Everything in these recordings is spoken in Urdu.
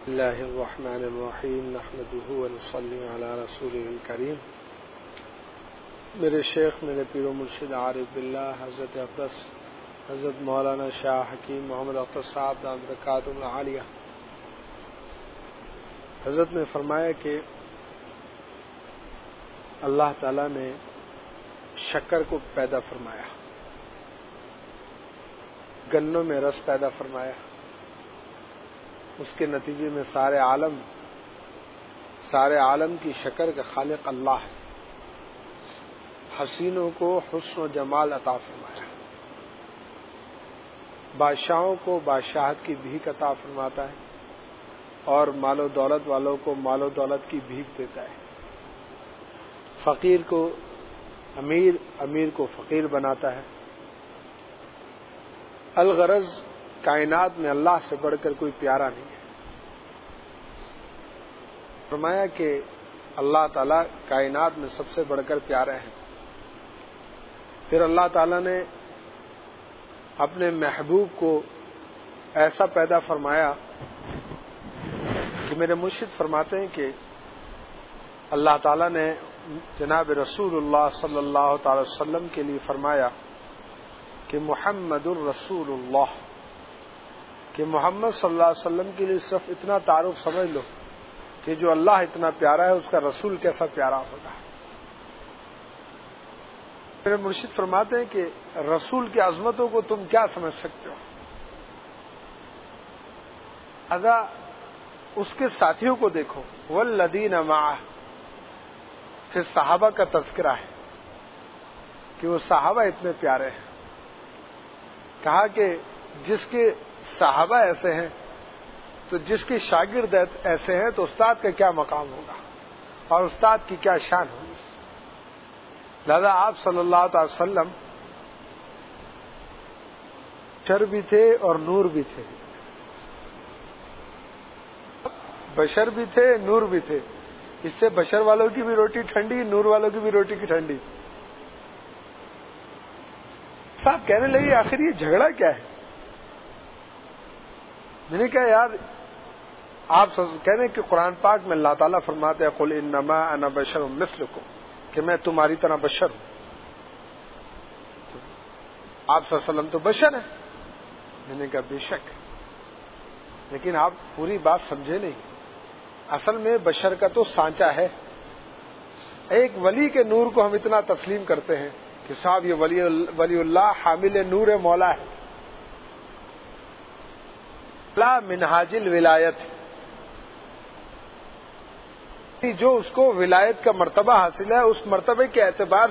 اللہ الرحمن الرحیم نحمده ونصلی علی رسوله الکریم۔ میرے شیخ، میرے پیر و مرشد عارف باللہ حضرت اقدس حضرت مولانا شاہ حکیم محمد اختر صاحب دامت برکاتہم العالیہ حضرت نے فرمایا کہ اللہ تعالی نے شکر کو پیدا فرمایا، گنوں میں رس پیدا فرمایا، اس کے نتیجے میں سارے عالم کی شکر کا خالق اللہ ہے۔ حسینوں کو حسن و جمال عطا فرمایا، بادشاہوں کو بادشاہت کی بھیک عطا فرماتا ہے، اور مال و دولت والوں کو مال و دولت کی بھیک دیتا ہے۔ فقیر کو امیر کو فقیر بناتا ہے۔ الغرض کائنات میں اللہ سے بڑھ کر کوئی پیارا نہیں ہے۔ فرمایا کہ اللہ تعالیٰ کائنات میں سب سے بڑھ کر پیارے ہیں۔ پھر اللہ تعالیٰ نے اپنے محبوب کو ایسا پیدا فرمایا کہ میرے مرشد فرماتے ہیں کہ اللہ تعالیٰ نے جناب رسول اللہ صلی اللہ تعالی وسلم کے لیے فرمایا کہ محمد الرسول اللہ، کہ محمد صلی اللہ علیہ وسلم کے لیے صرف اتنا تعارف سمجھ لو کہ جو اللہ اتنا پیارا ہے اس کا رسول کیسا پیارا ہوگا۔ میرے مرشد فرماتے ہیں کہ رسول کی عظمتوں کو تم کیا سمجھ سکتے ہو؟ اذا اس کے ساتھیوں کو دیکھو، والذین معہ، پھر صحابہ کا تذکرہ ہے کہ وہ صحابہ اتنے پیارے ہیں۔ کہا کہ جس کے صحابہ ایسے ہیں تو جس کے شاگرد ایسے ہیں تو استاد کا کیا مقام ہوگا اور استاد کی کیا شان ہوگی۔ لہذا آپ صلی اللہ تعالی وسلم بشر بھی تھے اور نور بھی تھے، بشر بھی تھے نور بھی تھے۔ اس سے بشر والوں کی بھی روٹی ٹھنڈی، نور والوں کی بھی روٹی کی ٹھنڈی۔ صاحب کہنے لگے آخر یہ جھگڑا کیا ہے؟ میں نے کہا یار آپ کہنے کہ قرآن پاک میں اللہ تعالیٰ فرماتے ہیں قل انما انا بشر مثلکم، کہ میں تمہاری طرح بشر ہوں۔ آپ صلی اللہ علیہ وسلم تو بشر ہیں۔ میں نے کہا بے شک، لیکن آپ پوری بات سمجھے نہیں۔ اصل میں بشر کا تو سانچہ ہے۔ ایک ولی کے نور کو ہم اتنا تسلیم کرتے ہیں کہ صاحب یہ ولی اللہ حامل نور مولا ہے، لا منہاج الولایت، جو اس کو ولایت کا مرتبہ حاصل ہے اس مرتبے کے اعتبار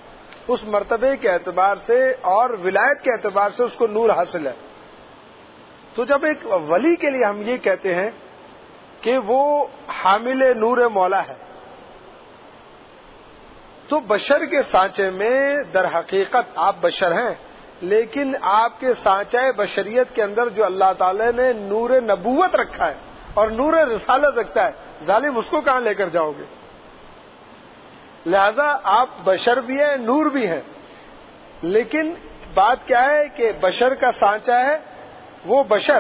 سے اور ولایت کے اعتبار سے اس کو نور حاصل ہے۔ تو جب ایک ولی کے لیے ہم یہ کہتے ہیں کہ وہ حامل نور مولا ہے، تو بشر کے سانچے میں در حقیقت آپ بشر ہیں، لیکن آپ کے سانچہ بشریت کے اندر جو اللہ تعالی نے نور نبوت رکھا ہے اور نور رسالت رکھتا ہے، ظالم اس کو کہاں لے کر جاؤ گے؟ لہذا آپ بشر بھی ہیں نور بھی ہیں، لیکن بات کیا ہے کہ بشر کا سانچہ ہے وہ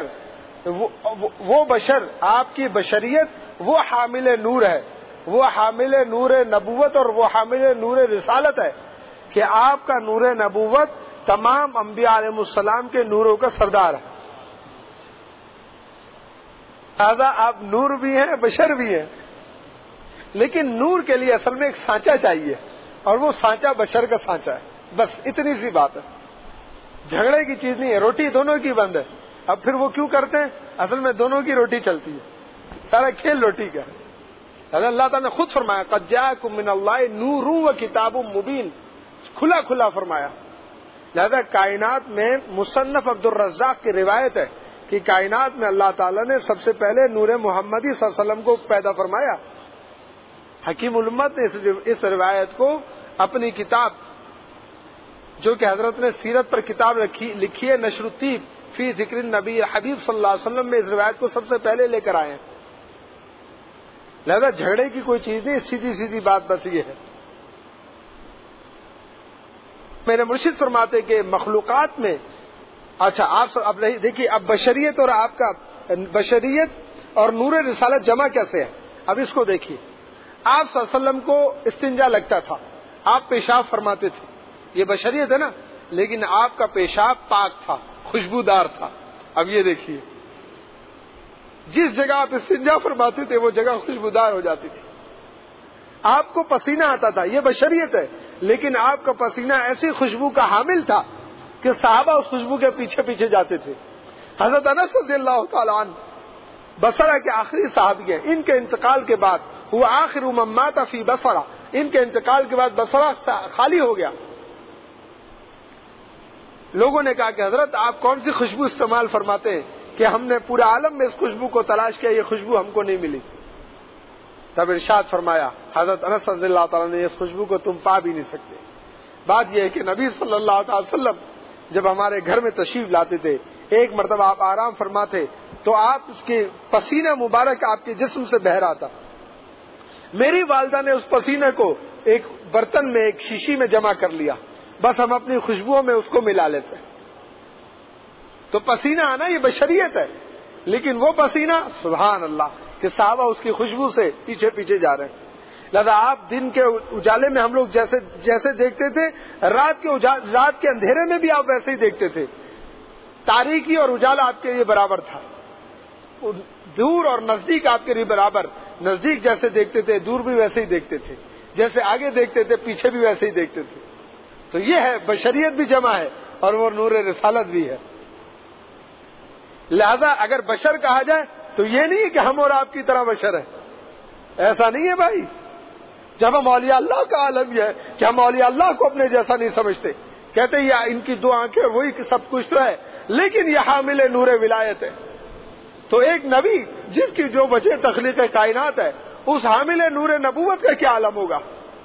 بشر آپ کی بشریت وہ حامل نور ہے، وہ حامل نور نبوت اور وہ حامل نور رسالت ہے کہ آپ کا نور نبوت تمام انبیاء علیہ السلام کے نوروں کا سردار ہے۔ لہذا آپ نور بھی ہیں بشر بھی ہیں، لیکن نور کے لیے اصل میں ایک سانچہ چاہیے اور وہ سانچہ بشر کا سانچہ ہے۔ بس اتنی سی بات ہے، جھگڑے کی چیز نہیں ہے۔ روٹی دونوں کی بند ہے، اب پھر وہ کیوں کرتے ہیں؟ اصل میں دونوں کی روٹی چلتی ہے، سارا کھیل روٹی کا ہے۔ اللہ تعالیٰ نے خود فرمایا قد جاءکم من اللہ نور و کتاب مبین، کھلا کھلا فرمایا۔ لہذا کائنات میں مصنف عبد الرزاق کی روایت ہے کہ کائنات میں اللہ تعالیٰ نے سب سے پہلے نور محمدی صلی اللہ علیہ وسلم کو پیدا فرمایا۔ حکیم الامت نے اس روایت کو اپنی کتاب جو کہ حضرت نے سیرت پر کتاب لکھی ہے نشر الطیب فی ذکر النبی حبیب صلی اللہ علیہ وسلم میں اس روایت کو سب سے پہلے لے کر آئے ہیں۔ لہذا جھگڑے کی کوئی چیز نہیں، سیدھی سیدھی بات بس یہ ہے۔ میرے مرشد فرماتے کہ مخلوقات میں اچھا آپ اب دیکھیے، اب بشریت اور آپ کا بشریت اور نور رسالت جمع کیسے ہے؟ اب اس کو دیکھیے، آپ صلی اللہ علیہ وسلم کو استنجا لگتا تھا، آپ پیشاب فرماتے تھے، یہ بشریت ہے نا، لیکن آپ کا پیشاب پاک تھا، خوشبودار تھا۔ اب یہ دیکھیے، جس جگہ آپ استنجا فرماتے تھے وہ جگہ خوشبودار ہو جاتی تھی۔ آپ کو پسینہ آتا تھا، یہ بشریت ہے، لیکن آپ کا پسینہ ایسی خوشبو کا حامل تھا کہ صحابہ اس خوشبو کے پیچھے پیچھے جاتے تھے۔ حضرت انس رضی اللہ تعالیٰ عنہ بصرہ کے آخری صحابی ہیں، ان کے انتقال کے بعد وہ آخر من مات فی بصرہ، ان کے انتقال کے بعد بصرہ خالی ہو گیا۔ لوگوں نے کہا کہ حضرت آپ کون سی خوشبو استعمال فرماتے ہیں کہ ہم نے پورے عالم میں اس خوشبو کو تلاش کیا، یہ خوشبو ہم کو نہیں ملی۔ تب ارشاد فرمایا حضرت انس رضی اللہ تعالیٰ نے، اس خوشبو کو تم پا بھی نہیں سکتے۔ بات یہ ہے کہ نبی صلی اللہ علیہ وسلم جب ہمارے گھر میں تشریف لاتے تھے، ایک مرتبہ آپ آرام فرماتے تو آپ اس کے پسینہ مبارک آپ کے جسم سے بہہ رہا تھا۔ میری والدہ نے اس پسینے کو ایک برتن میں، ایک شیشی میں جمع کر لیا، بس ہم اپنی خوشبوؤں میں اس کو ملا لیتے ہیں۔ تو پسینہ آنا یہ بشریت ہے، لیکن وہ پسینہ سبحان اللہ کہ صحابہ اس کی خوشبو سے پیچھے پیچھے جا رہے ہیں۔ لہذا آپ دن کے اجالے میں ہم لوگ جیسے دیکھتے تھے، رات کے اندھیرے میں بھی آپ ویسے ہی دیکھتے تھے۔ تاریکی اور اجالا آپ کے لیے برابر تھا، دور اور نزدیک آپ کے لیے برابر، نزدیک جیسے دیکھتے تھے دور بھی ویسے ہی دیکھتے تھے، جیسے آگے دیکھتے تھے پیچھے بھی ویسے ہی دیکھتے تھے۔ تو یہ ہے بشریت بھی جمع ہے اور وہ نور رسالت بھی ہے۔ لہذا اگر بشر کہا جائے تو یہ نہیں کہ ہم اور آپ کی طرح بشر ہیں، ایسا نہیں ہے بھائی۔ جب ہم اولیاء اللہ کا عالم یہ ہے کہ ہم اولیاء اللہ کو اپنے جیسا نہیں سمجھتے، کہتے ہیں ان کی دو آنکھیں وہی سب کچھ تو ہے، لیکن یہ حامل نور ولایت ہے۔ تو ایک نبی جس کی جو وجہ تخلیق کائنات ہے، اس حامل نور نبوت کا کیا عالم ہوگا؟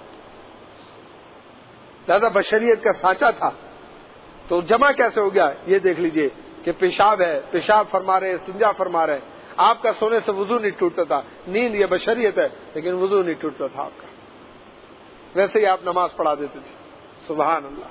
لہذا بشریت کا سانچہ تھا، تو جمع کیسے ہو گیا یہ دیکھ لیجئے کہ پیشاب ہے، پیشاب فرما رہے، استنجا فرما رہے۔ آپ کا سونے سے وضو نہیں ٹوٹتا تھا، نیند یہ بشریت ہے، لیکن وضو نہیں ٹوٹتا تھا آپ کا، ویسے ہی آپ نماز پڑھا دیتے تھے۔ سبحان اللہ۔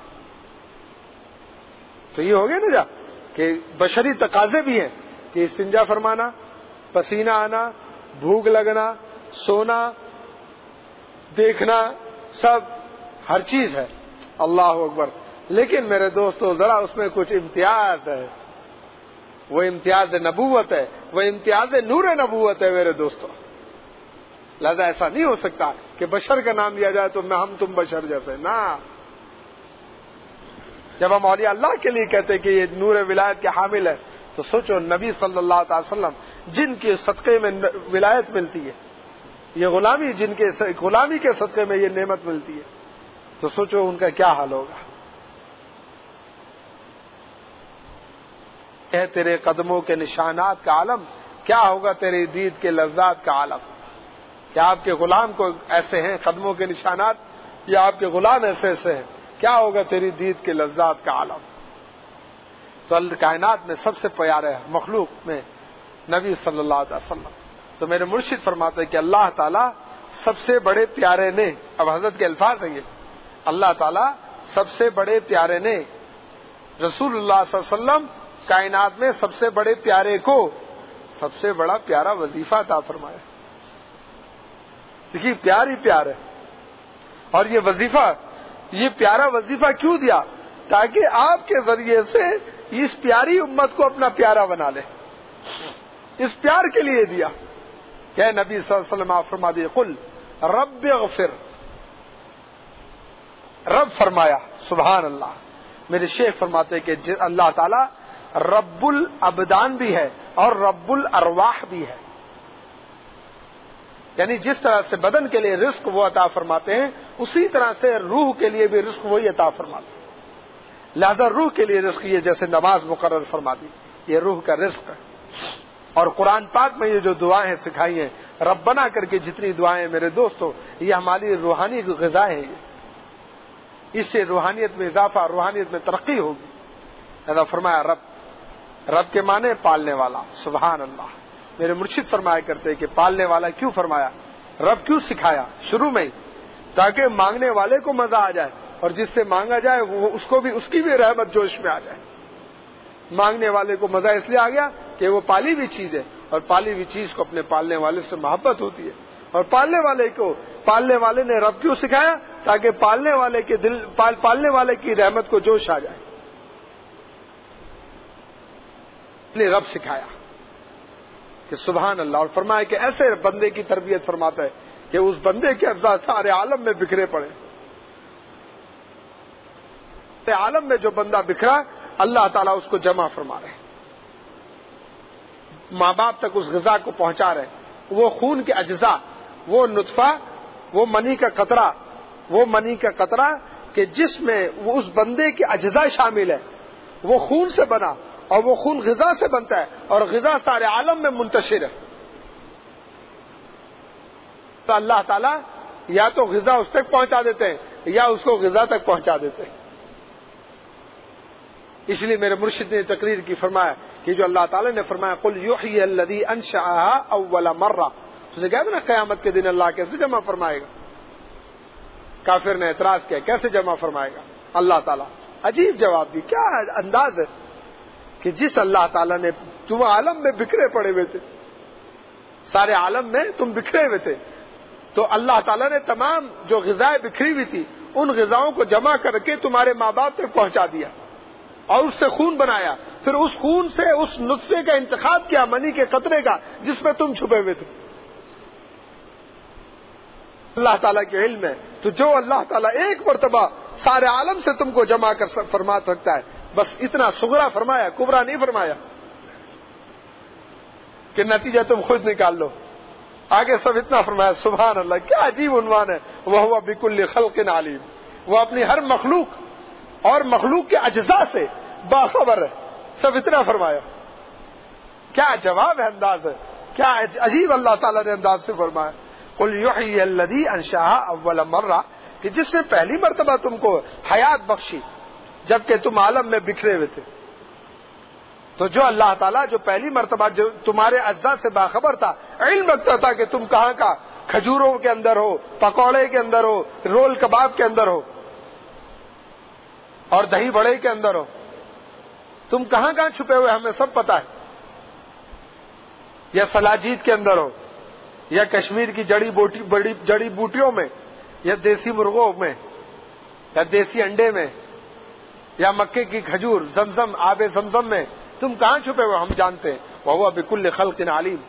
تو یہ ہو گیا نا کہ بشری تقاضے بھی ہیں کہ استنجا فرمانا، پسینہ آنا، بھوک لگنا، سونا، دیکھنا، سب ہر چیز ہے۔ اللہ اکبر۔ لیکن میرے دوستو ذرا اس میں کچھ امتیاز ہے، وہ امتیاز نبوت ہے، وہ امتیاز نور نبوت ہے میرے دوستو۔ لہذا ایسا نہیں ہو سکتا کہ بشر کا نام لیا جائے تو ہم تم بشر جیسے نہ۔ جب ہم اولیاء اللہ کے لیے کہتے ہیں کہ یہ نور ولایت کے حامل ہے، تو سوچو نبی صلی اللہ علیہ وسلم جن کے صدقے میں ولایت ملتی ہے، یہ غلامی جن کے غلامی کے صدقے میں یہ نعمت ملتی ہے، تو سوچو ان کا کیا حال ہوگا۔ اے تیرے قدموں کے نشانات کا عالم، کیا ہوگا تیری دید کے لذات کا عالم۔ کیا آپ کے غلام کو ایسے ہیں قدموں کے نشانات، یا آپ کے غلام ایسے ایسے ہیں، کیا ہوگا تیری دید کے لذات کا عالم۔ تو کائنات میں سب سے پیارے مخلوق میں نبی صلی اللہ علیہ وسلم۔ تو میرے مرشد فرماتے ہیں کہ اللہ تعالیٰ سب سے بڑے پیارے نے، اب حضرت کے الفاظ ہیں یہ، اللہ تعالیٰ سب سے بڑے پیارے نے رسول اللہ صلی اللہ علیہ وسلم کائنات میں سب سے بڑے پیارے کو سب سے بڑا پیارا وظیفہ عطا فرمایا۔ دیکھیے پیار ہی پیار ہے، اور یہ وظیفہ، یہ پیارا وظیفہ کیوں دیا؟ تاکہ آپ کے ذریعے سے اس پیاری امت کو اپنا پیارا بنا لے، اس پیار کے لیے دیا کہ نبی صلی اللہ علیہ وسلم آپ فرما دیے قل رب اغفر، رب فرمایا سبحان اللہ۔ میرے شیخ فرماتے کہ اللہ تعالیٰ رب الابدان بھی ہے اور رب الارواح بھی ہے، یعنی جس طرح سے بدن کے لیے رزق وہ عطا فرماتے ہیں، اسی طرح سے روح کے لیے بھی رزق وہی عطا فرماتے ہیں۔ لہذا روح کے لیے رزق یہ جیسے نماز مقرر فرما دی، یہ روح کا رزق ہے۔ اور قرآن پاک میں یہ جو دعائیں سکھائی ہیں ربنا کر کے، جتنی دعائیں میرے دوستو، یہ ہماری روحانی غذا ہے، اس سے روحانیت میں اضافہ، روحانیت میں ترقی ہوگی۔ لہذا فرمایا رب، رب کے معنی پالنے والا، سبحان اللہ۔ میرے مرشد فرمایا کرتے کہ پالنے والا کیوں فرمایا، رب کیوں سکھایا شروع میں ہی؟ تاکہ مانگنے والے کو مزہ آ جائے، اور جس سے مانگا جائے وہ اس کی بھی رحمت جوش میں آ جائے۔ مانگنے والے کو مزہ اس لیے آ گیا کہ وہ پالی بھی چیز ہے، اور پالی ہوئی چیز کو اپنے پالنے والے سے محبت ہوتی ہے. اور پالنے والے نے رب کیوں سکھایا؟ تاکہ پالنے والے کی رحمت کو جوش آ جائے. نے رب سکھایا کہ سبحان اللہ، اور فرمایا کہ ایسے بندے کی تربیت فرماتا ہے کہ اس بندے کے اجزاء سارے عالم میں بکھرے پڑے. عالم میں جو بندہ بکھرا، اللہ تعالیٰ اس کو جمع فرما رہے ہیں، ماں باپ تک اس غذا کو پہنچا رہے ہیں. وہ خون کے اجزاء، وہ نطفہ، وہ منی کا قطرہ کہ جس میں وہ اس بندے کے اجزاء شامل ہے، وہ خون سے بنا، اور وہ خون غذا سے بنتا ہے، اور غذا سارے عالم میں منتشر ہے. تو اللہ تعالیٰ یا تو غذا اس تک پہنچا دیتے ہیں یا اس کو غذا تک پہنچا دیتے ہیں. اس لیے میرے مرشد نے تقریر کی فرمایا کہ جو اللہ تعالیٰ نے فرمایا قل یحیی الذی انشأها اول مرہ، تو سے کہتے نا قیامت کے دن اللہ کیسے جمع فرمائے گا؟ کافر نے اعتراض کیا کیسے جمع فرمائے گا اللہ تعالیٰ؟ عجیب جواب دی. کیا انداز ہے کہ جس اللہ تعالیٰ نے، تم عالم میں بکھرے پڑے ہوئے تھے، سارے عالم میں تم بکھرے ہوئے تھے، تو اللہ تعالیٰ نے تمام جو غذائیں بکھری ہوئی تھی ان غذاؤں کو جمع کر کے تمہارے ماں باپ تک پہنچا دیا، اور اس سے خون بنایا. پھر اس خون سے اس نطفے کا انتخاب کیا، منی کے قطرے کا، جس میں تم چھپے ہوئے تھے. اللہ تعالیٰ کے علم ہے. تو جو اللہ تعالیٰ ایک مرتبہ سارے عالم سے تم کو جمع کر فرما سکتا ہے، بس اتنا صغرا فرمایا، کبرا نہیں فرمایا کہ نتیجہ تم خود نکال لو. آگے سب اتنا فرمایا. سبحان اللہ، کیا عجیب عنوان ہے. وَهُوَ بِكُلِّ خَلْقٍ عَلِيمٌ. وہ اپنی ہر مخلوق اور مخلوق کے اجزاء سے باخبر ہے. سب اتنا فرمایا. کیا جواب ہے، انداز ہے، کیا عجیب اللہ تعالیٰ نے انداز سے فرمایا. قل یحیی الذی انشأها اول مرہ، کہ جس نے پہلی مرتبہ تم کو حیات بخشی جبکہ تم عالم میں بکھرے ہوئے تھے. تو جو اللہ تعالیٰ جو پہلی مرتبہ جو تمہارے اجزاء سے باخبر تھا، علم رکھتا تھا کہ تم کہاں کا، کھجوروں کے اندر ہو، پکوڑے کے اندر ہو، رول کباب کے اندر ہو، اور دہی بڑے کے اندر ہو، تم کہاں کہاں چھپے ہوئے ہمیں سب پتا ہے. یا سلاجید کے اندر ہو، یا کشمیر کی جڑی بوٹیوں میں، یا دیسی مرغوں میں، یا دیسی انڈے میں، یا مکے کی کھجور، زمزم، آب زمزم میں، تم کہاں چھپے ہوئے ہم جانتے ہیں. وَهُوَ بِكُلِّ خَلْقٍ عَلِيمٌ.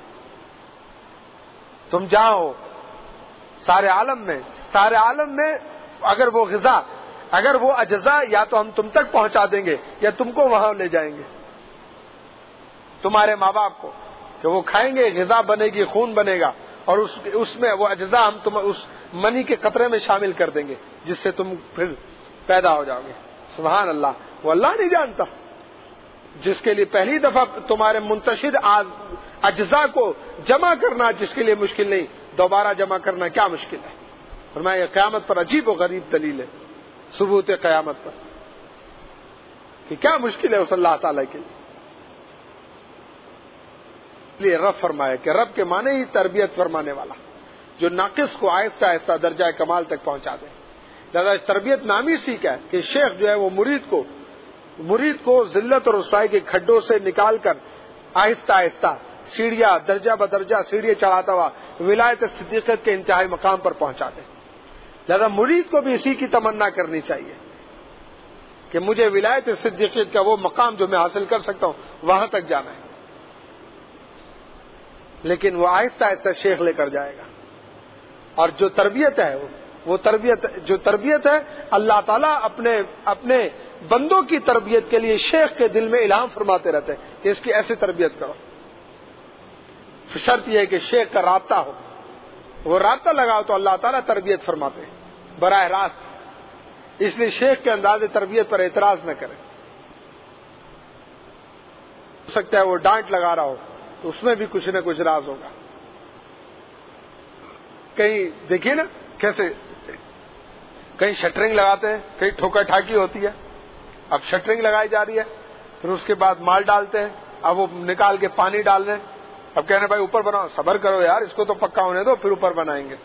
تم جاؤ سارے عالم میں اگر وہ غذا، اگر وہ اجزاء، یا تو ہم تم تک پہنچا دیں گے یا تم کو وہاں لے جائیں گے، تمہارے ماں باپ کو، کہ وہ کھائیں گے، غذا بنے گی، خون بنے گا، اور اس میں وہ اجزاء ہم تم اس منی کے قطرے میں شامل کر دیں گے جس سے تم پھر پیدا ہو جاؤ گے. سبحان اللہ. وہ اللہ نہیں جانتا جس کے لیے پہلی دفعہ تمہارے منتشر اجزاء کو جمع کرنا جس کے لیے مشکل نہیں، دوبارہ جمع کرنا کیا مشکل ہے. فرمایا قیامت پر عجیب و غریب دلیل ہے، ثبوت قیامت پر، کہ کیا مشکل ہے اس اللہ تعالیٰ کے لیے. رب فرمایا کہ رب کے معنی ہی تربیت فرمانے والا، جو ناقص کو آہستہ آہستہ درجہ کمال تک پہنچا دے. لہذا تربیت نامی سیکھا ہے کہ شیخ جو ہے وہ مرید کو ذلت اور رسوائی کے کھڈوں سے نکال کر آہستہ آہستہ سیڑھیاں درجہ بدرجہ سیڑھیاں چڑھاتا ہوا ولایت صدیقیت کے انتہائی مقام پر پہنچا دے. لہذا مرید کو بھی اسی کی تمنا کرنی چاہیے کہ مجھے ولایت صدیقیت کا وہ مقام جو میں حاصل کر سکتا ہوں وہاں تک جانا ہے. لیکن وہ آہستہ آہستہ شیخ لے کر جائے گا. اور جو تربیت ہے وہ تربیت ہے اللہ تعالیٰ اپنے بندوں کی تربیت کے لیے شیخ کے دل میں الہام فرماتے رہتے ہیں کہ اس کی ایسی تربیت کرو. شرط یہ ہے کہ شیخ کا رابطہ ہو، وہ رابطہ لگاؤ تو اللہ تعالیٰ تربیت فرماتے ہیں براہ راست. اس لیے شیخ کے انداز تربیت پر اعتراض نہ کریں. ہو سکتا ہے وہ ڈانٹ لگا رہا ہو تو اس میں بھی کچھ نہ کچھ راز ہوگا. کہیں دیکھیے نا کیسے کہیں شٹرنگ لگاتے ہیں، کہیں ٹھوکا ٹھاکی ہوتی ہے. اب شٹرنگ لگائی جا رہی ہے، پھر اس کے بعد مال ڈالتے ہیں، اب وہ نکال کے پانی ڈال رہے ہیں. اب کہنے بھائی اوپر بناؤ، صبر کرو یار اس کو تو پکا ہونے دو پھر اوپر بنائیں گے.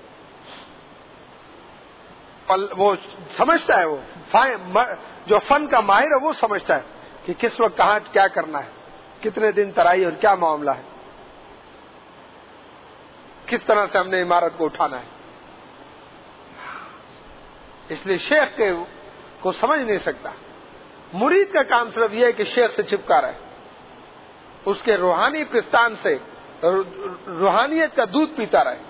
وہ سمجھتا ہے، وہ جو فن کا ماہر ہے وہ سمجھتا ہے کہ کس وقت کہاں کیا کرنا ہے، کتنے دن ترائی اور کیا معاملہ ہے. کس طرح سے ہم نے عمارت کو اٹھانا ہے. اس لیے شیخ کو سمجھ نہیں سکتا. مرید کا کام صرف یہ ہے کہ شیخ سے چپکا رہے, اس کے روحانی پستان سے روحانیت کا دودھ پیتا رہے.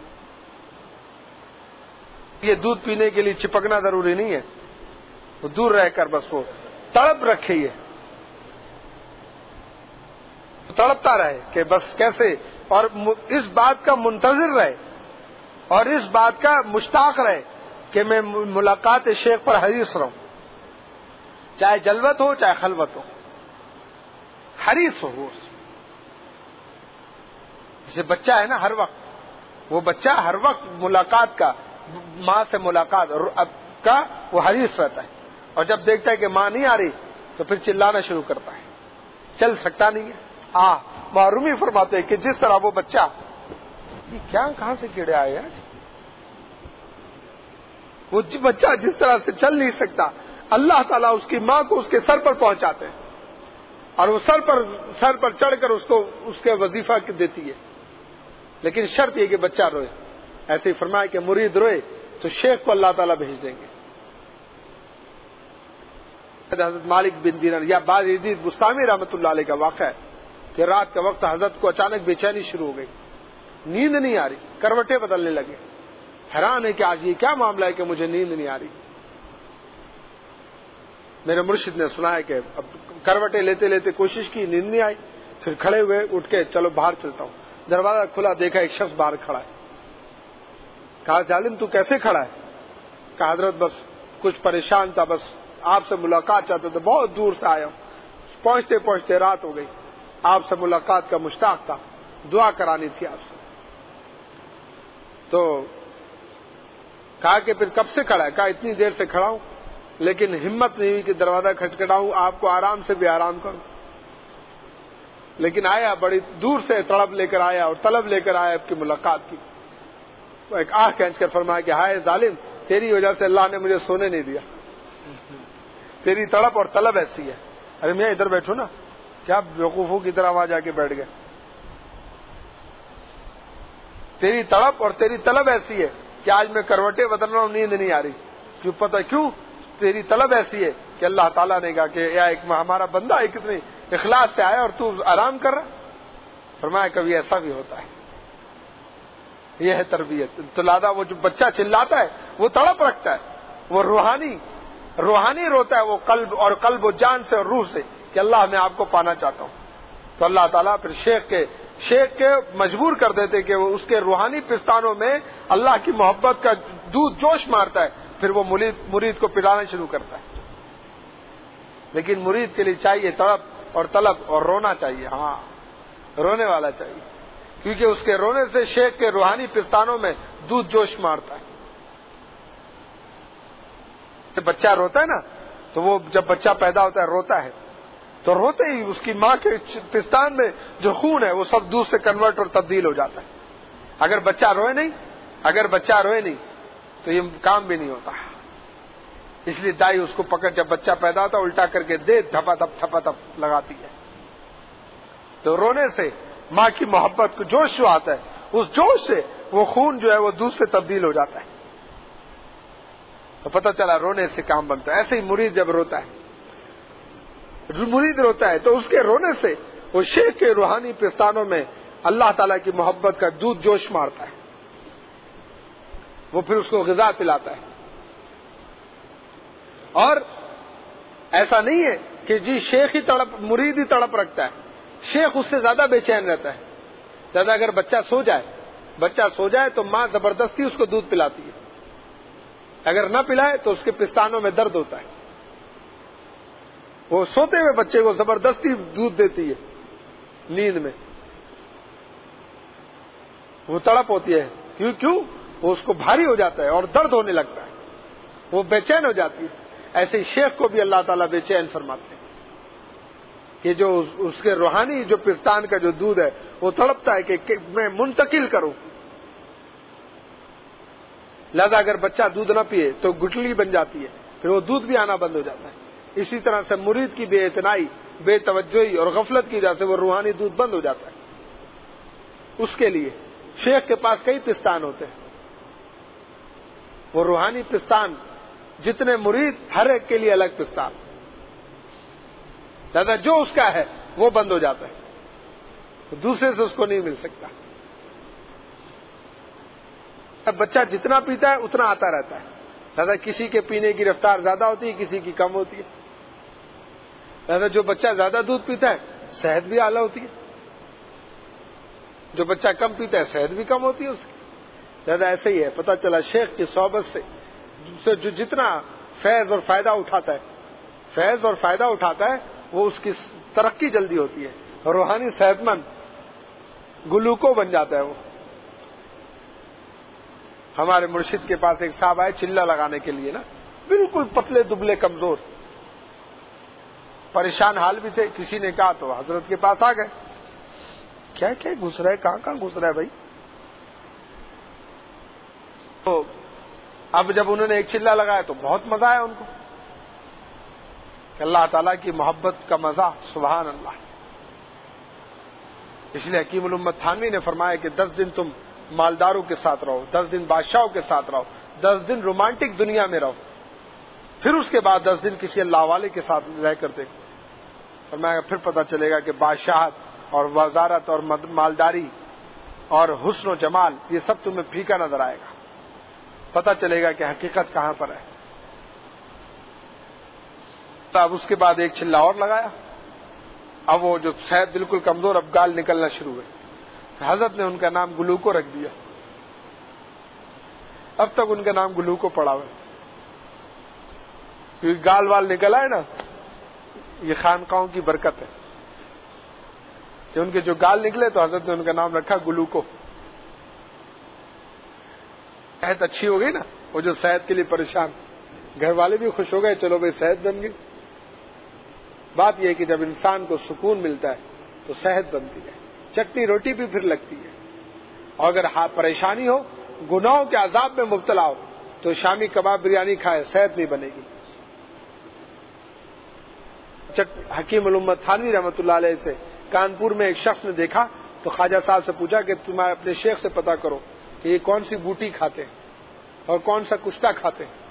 یہ دودھ پینے کے لیے چپکنا ضروری نہیں ہے, وہ دور رہ کر بس وہ تڑپ رکھے, یہ تڑپتا رہے کہ بس کیسے, اور اس بات کا منتظر رہے اور اس بات کا مشتاق رہے کہ میں ملاقات شیخ پر حریص رہوں, چاہے جلوت ہو چاہے خلوت ہو, حریص ہو. جیسے بچہ ہے نا, ہر وقت وہ بچہ ہر وقت ملاقات کا, ماں سے ملاقات کا وہ حریص رہتا ہے, اور جب دیکھتا ہے کہ ماں نہیں آ رہی تو پھر چلانا شروع کرتا ہے, چل سکتا نہیں ہے. معرومی فرماتے ہیں کہ جس طرح وہ بچہ, یہ کیا کہاں سے کیڑے آئے ہیں, وہ بچہ جس طرح سے چل نہیں سکتا, اللہ تعالیٰ اس کی ماں کو اس کے سر پر پہنچاتے ہیں, اور وہ سر پر چڑھ کر اس کے وظیفہ دیتی ہے. لیکن شرط یہ کہ بچہ روئے. ایسے ہی فرمایا کہ مرید روئے تو شیخ کو اللہ تعالیٰ بھیج دیں گے. حضرت مالک بن دینار یا بعض یزید بستامی رحمۃ اللہ علیہ کا واقعہ ہے کہ رات کا وقت حضرت کو اچانک بے چینی شروع ہو گئی, نیند نہیں آ رہی, کروٹیں بدلنے لگے. حیران ہے کہ آج یہ کیا معاملہ ہے کہ مجھے نیند نہیں آ رہی. میرے مرشد نے سنا ہے کہ اب کروٹیں لیتے لیتے کوشش کی, نیند نہیں آئی, پھر کھڑے ہوئے, اٹھ کے چلو باہر چلتا ہوں. دروازہ کھلا, دیکھا ایک شخص باہر کھڑا ہے. کہا ظالم تو کیسے کھڑا ہے؟ کہا حضرت بس کچھ پریشان تھا, بس آپ سے ملاقات چاہتے تھے, بہت دور سے آیا ہوں, پہنچتے پہنچتے رات ہو گئی, آپ سے ملاقات کا مشتاق تھا, دعا کرانی تھی آپ سے. تو کہا کہ پھر کب سے کھڑا ہے؟ کہا اتنی دیر سے کھڑا ہوں, لیکن ہمت نہیں ہوئی کہ دروازہ کھٹکھٹاؤں, آپ کو آرام سے بھی آرام کروں. لیکن آیا, بڑی دور سے تڑپ لے کر آیا اور طلب لے کر آیا آپ کی ملاقات کی. ایک آنکھ کھینچ کر فرمایا کہ ہائے ظالم, تیری وجہ سے اللہ نے مجھے سونے نہیں دیا, تیری تڑپ اور طلب ایسی ہے. ارے میں ادھر بیٹھوں نا, کیا بیوقوفوں کی طرح وہاں جا کے بیٹھ گئے. تیری تڑپ اور تیری طلب ایسی ہے کہ آج میں کروٹیں بدل رہا ہوں, نیند نہیں آ رہی. کیوں؟ پتہ کیوں؟ تیری طلب ایسی ہے کہ اللہ تعالیٰ نے کہا کہ ہمارا بندہ کتنی اخلاص سے آیا اور تو آرام کر رہا. فرمایا کبھی ایسا بھی ہوتا ہے, یہ ہے تربیت. تو لہذا وہ جو بچہ چلاتا ہے وہ تڑپ رکھتا ہے, وہ روحانی روتا ہے, وہ قلب و جان سے اور روح سے کہ اللہ میں آپ کو پانا چاہتا ہوں. تو اللہ تعالیٰ پھر شیخ کے مجبور کر دیتے کہ وہ اس کے روحانی پستانوں میں اللہ کی محبت کا دودھ جوش مارتا ہے, پھر وہ مرید کو پلانا شروع کرتا ہے. لیکن مرید کے لیے چاہیے تڑپ اور طلب اور رونا چاہیے. ہاں, رونے والا چاہیے, کیونکہ اس کے رونے سے شیخ کے روحانی پستانوں میں دودھ جوش مارتا ہے. بچہ روتا ہے نا, تو وہ جب بچہ پیدا ہوتا ہے روتا ہے, تو روتے ہی اس کی ماں کے پستان میں جو خون ہے وہ سب دودھ سے کنورٹ اور تبدیل ہو جاتا ہے. اگر بچہ روئے نہیں تو یہ کام بھی نہیں ہوتا. اس لیے دائی اس کو پکڑ, جب بچہ پیدا ہوتا ہے الٹا کر کے دے, تھپا تھپ لگاتی ہے. تو رونے سے ماں کی محبت کو جوش جو آتا ہے, اس جوش سے وہ خون جو ہے وہ دودھ سے تبدیل ہو جاتا ہے. تو پتہ چلا رونے سے کام بنتا ہے. ایسے ہی مرید جب روتا ہے تو اس کے رونے سے وہ شیخ کے روحانی پستانوں میں اللہ تعالیٰ کی محبت کا دودھ جوش مارتا ہے, وہ پھر اس کو غذا پلاتا ہے. اور ایسا نہیں ہے کہ جی شیخ ہی مرید ہی تڑپ رکھتا ہے, شیخ اس سے زیادہ بے چین رہتا ہے. زیادہ اگر بچہ سو جائے تو ماں زبردستی اس کو دودھ پلاتی ہے, اگر نہ پلائے تو اس کے پستانوں میں درد ہوتا ہے. وہ سوتے ہوئے بچے کو زبردستی دودھ دیتی ہے نیند میں, وہ تڑپ ہوتی ہے. کیوں؟ وہ اس کو بھاری ہو جاتا ہے اور درد ہونے لگتا ہے, وہ بے چین ہو جاتی ہے. ایسے ہی شیخ کو بھی اللہ تعالیٰ بے چین فرماتے ہیں کہ جو اس کے روحانی جو پستان کا جو دودھ ہے وہ تڑپتا ہے کہ میں منتقل کروں. لہذا اگر بچہ دودھ نہ پیے تو گٹلی بن جاتی ہے, پھر وہ دودھ بھی آنا بند ہو جاتا ہے. اسی طرح سے مرید کی بے اعتنائی, بے توجہی اور غفلت کی وجہ سے وہ روحانی دودھ بند ہو جاتا ہے. اس کے لیے شیخ کے پاس کئی پستان ہوتے ہیں، وہ روحانی پستان جتنے مرید ہر ایک کے لیے الگ پستان، دادا جو اس کا ہے وہ بند ہو جاتا ہے، دوسرے سے اس کو نہیں مل سکتا۔ اب بچہ جتنا پیتا ہے اتنا آتا رہتا ہے، دادا کسی کے پینے کی رفتار زیادہ ہوتی ہے، کسی کی کم ہوتی ہے۔ دادا جو بچہ زیادہ دودھ پیتا ہے صحت بھی اعلیٰ ہوتی ہے، جو بچہ کم پیتا ہے صحت بھی کم ہوتی ہے اس کی۔ دادا ایسے ہی ہے، پتہ چلا شیخ کی صحبت سے جو جتنا فیض اور فائدہ اٹھاتا ہے وہ اس کی ترقی جلدی ہوتی ہے، روحانی صحت مند گلوکو بن جاتا ہے وہ۔ ہمارے مرشد کے پاس ایک صاحب آئے چلہ لگانے کے لیے نا، بالکل پتلے دبلے کمزور، پریشان حال بھی تھے۔ کسی نے کہا تو حضرت کے پاس آ گئے، کیا کیا گھس رہا ہے، کہاں گھس رہا ہے بھائی؟ تو اب جب انہوں نے ایک چلہ لگایا تو بہت مزہ آیا ان کو، کہ اللہ تعالیٰ کی محبت کا مزہ، سبحان اللہ۔ اس لیے حکیم الامت تھانوی نے فرمایا کہ 10 دن تم مالداروں کے ساتھ رہو، 10 دن بادشاہوں کے ساتھ رہو، 10 دن رومانٹک دنیا میں رہو، پھر اس کے بعد 10 دن کسی اللہ والے کے ساتھ رہ کر دیکھو، فرمایا پھر پتہ چلے گا کہ بادشاہت اور وزارت اور مالداری اور حسن و جمال یہ سب تمہیں پھیکا نظر آئے گا، پتہ چلے گا کہ حقیقت کہاں پر ہے۔ اب اس کے بعد ایک چلہ اور لگایا، اب وہ جو صحت بالکل کمزور، اب گال نکلنا شروع ہوئے، حضرت نے ان کا نام گلوکو رکھ دیا، اب تک ان کا نام گلوکو پڑا ہوا ہے، کیونکہ گال وال نکلا ہے نا، یہ خانقاہوں کی برکت ہے کہ ان کے جو گال نکلے تو حضرت نے ان کا نام رکھا گلوکو۔ صحت اچھی ہو گئی نا، وہ جو صحت کے لیے پریشان، گھر والے بھی خوش ہو گئے، چلو بھائی صحت بن گئی۔ بات یہ ہے کہ جب انسان کو سکون ملتا ہے تو صحت بنتی ہے، چٹنی روٹی بھی پھر لگتی ہے، اور اگر پریشانی ہو، گناہوں کے عذاب میں مبتلا ہو تو شامی کباب بریانی کھائے، صحت نہیں بنے گی۔ حکیم الامت تھانوی رحمۃ اللہ علیہ سے کانپور میں ایک شخص نے دیکھا تو خواجہ صاحب سے پوچھا کہ تم اپنے شیخ سے پتا کرو کہ یہ کون سی بوٹی کھاتے ہیں اور کون سا کشتا کھاتے ہیں،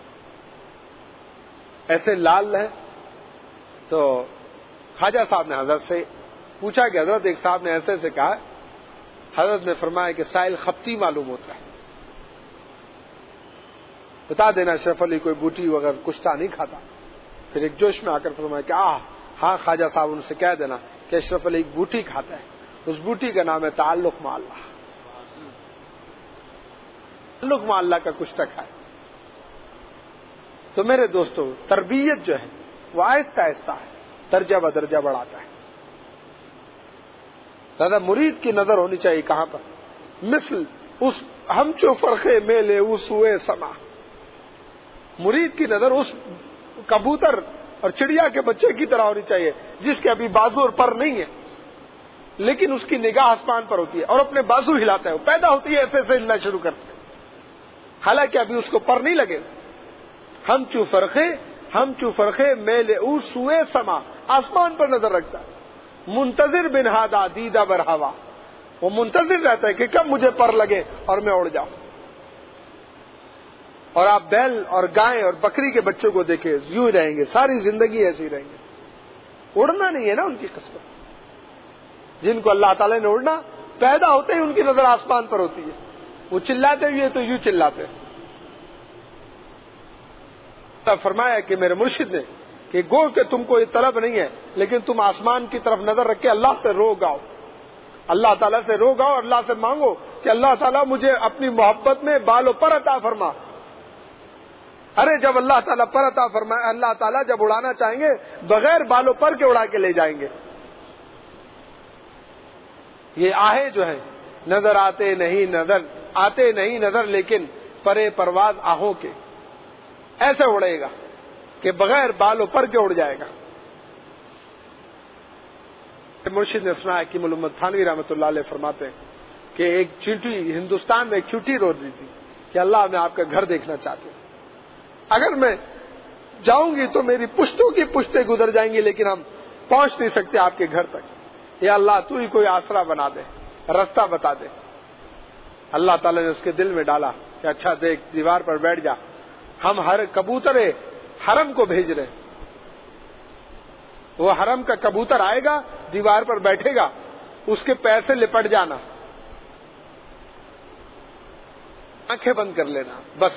ایسے لال ہے۔ تو خواجہ صاحب نے حضرت سے پوچھا کہ حضرت ایک صاحب نے ایسے سے کہا، حضرت نے فرمایا کہ سائل خپتی معلوم ہوتا ہے، بتا دینا اشرف علی کوئی بوٹی وغیرہ کشتا نہیں کھاتا۔ پھر ایک جوش میں آ کر فرمایا کہ ہاں خواجہ صاحب ان سے کہہ دینا کہ اشرف علی ایک بوٹی کھاتا ہے، اس بوٹی کا نام ہے تعلق مع اللہ، تعلق مع اللہ کا کشتا کھائے۔ تو میرے دوستو، تربیت جو ہے وہ آہستہ آہستہ ہے، درجہ بدرجہ بڑھاتا ہے۔ دادا مرید کی نظر ہونی چاہیے کہاں پر؟ مثل اس ہم چو فرقے میلے اس ہوئے سما، مرید کی نظر اس کبوتر اور چڑیا کے بچے کی طرح ہونی چاہیے جس کے ابھی بازو اور پر نہیں ہے، لیکن اس کی نگاہ آسمان پر ہوتی ہے اور اپنے بازو ہلاتا ہے، وہ پیدا ہوتی ہے ایسے ایسے ہلنا شروع کرتا ہے، حالانکہ ابھی اس کو پر نہیں لگے۔ ہم چو فرقے میلے اوس ہوئے سما، آسمان پر نظر رکھتا ہے۔ منتظر بن ہادا دیدہ بر ہوا، وہ منتظر رہتا ہے کہ کب مجھے پر لگے اور میں اڑ جاؤں۔ اور آپ بیل اور گائے اور بکری کے بچوں کو دیکھیں، یوں رہیں گے ساری زندگی، ایسے ہی رہیں گے، اڑنا نہیں ہے نا ان کی قسمت۔ جن کو اللہ تعالیٰ نے اڑنا، پیدا ہوتے ہی ان کی نظر آسمان پر ہوتی ہے، وہ چلاتے ہوئے تو یوں چلاتے ہیں۔ فرمایا کہ میرے مرشد نے کہ گو کہ تم کو یہ طلب نہیں ہے، لیکن تم آسمان کی طرف نظر رکھ کے اللہ سے رو گاؤ، اللہ تعالیٰ سے رو گاؤ، اللہ سے مانگو کہ اللہ تعالیٰ مجھے اپنی محبت میں بال و پر عطا فرما۔ ارے جب اللہ تعالیٰ پر عطا فرمائے، اللہ تعالیٰ جب اڑانا چاہیں گے بغیر بال و پر کے اڑا کے لے جائیں گے۔ یہ آہے جو ہے نظر آتے نہیں نظر لیکن پرے پرواز آہوں کے، ایسے اڑے گا کہ بغیر بال و پر کے اڑ جائے گا۔ مرشد نے سنا ہے کہ حکیم الامت تھانوی رحمۃ اللہ علیہ فرماتے ہیں کہ ایک چیونٹی ہندوستان میں ایک چیونٹی روز دی تھی کہ اللہ میں آپ کا گھر دیکھنا چاہتی ہوں، اگر میں جاؤں گی تو میری پشتوں کی پشتیں گزر جائیں گی لیکن ہم پہنچ نہیں سکتے آپ کے گھر تک، یا اللہ تو ہی کوئی آسرا بنا دے، رستہ بتا دے۔ اللہ تعالیٰ نے اس کے دل میں ڈالا کہ اچھا دیکھ دیوار پر بیٹھ جا، ہم ہر کبوتر حرم کو بھیج رہے ہیں، وہ حرم کا کبوتر آئے گا، دیوار پر بیٹھے گا، اس کے پیر سے لپٹ جانا، آنکھیں بند کر لینا، بس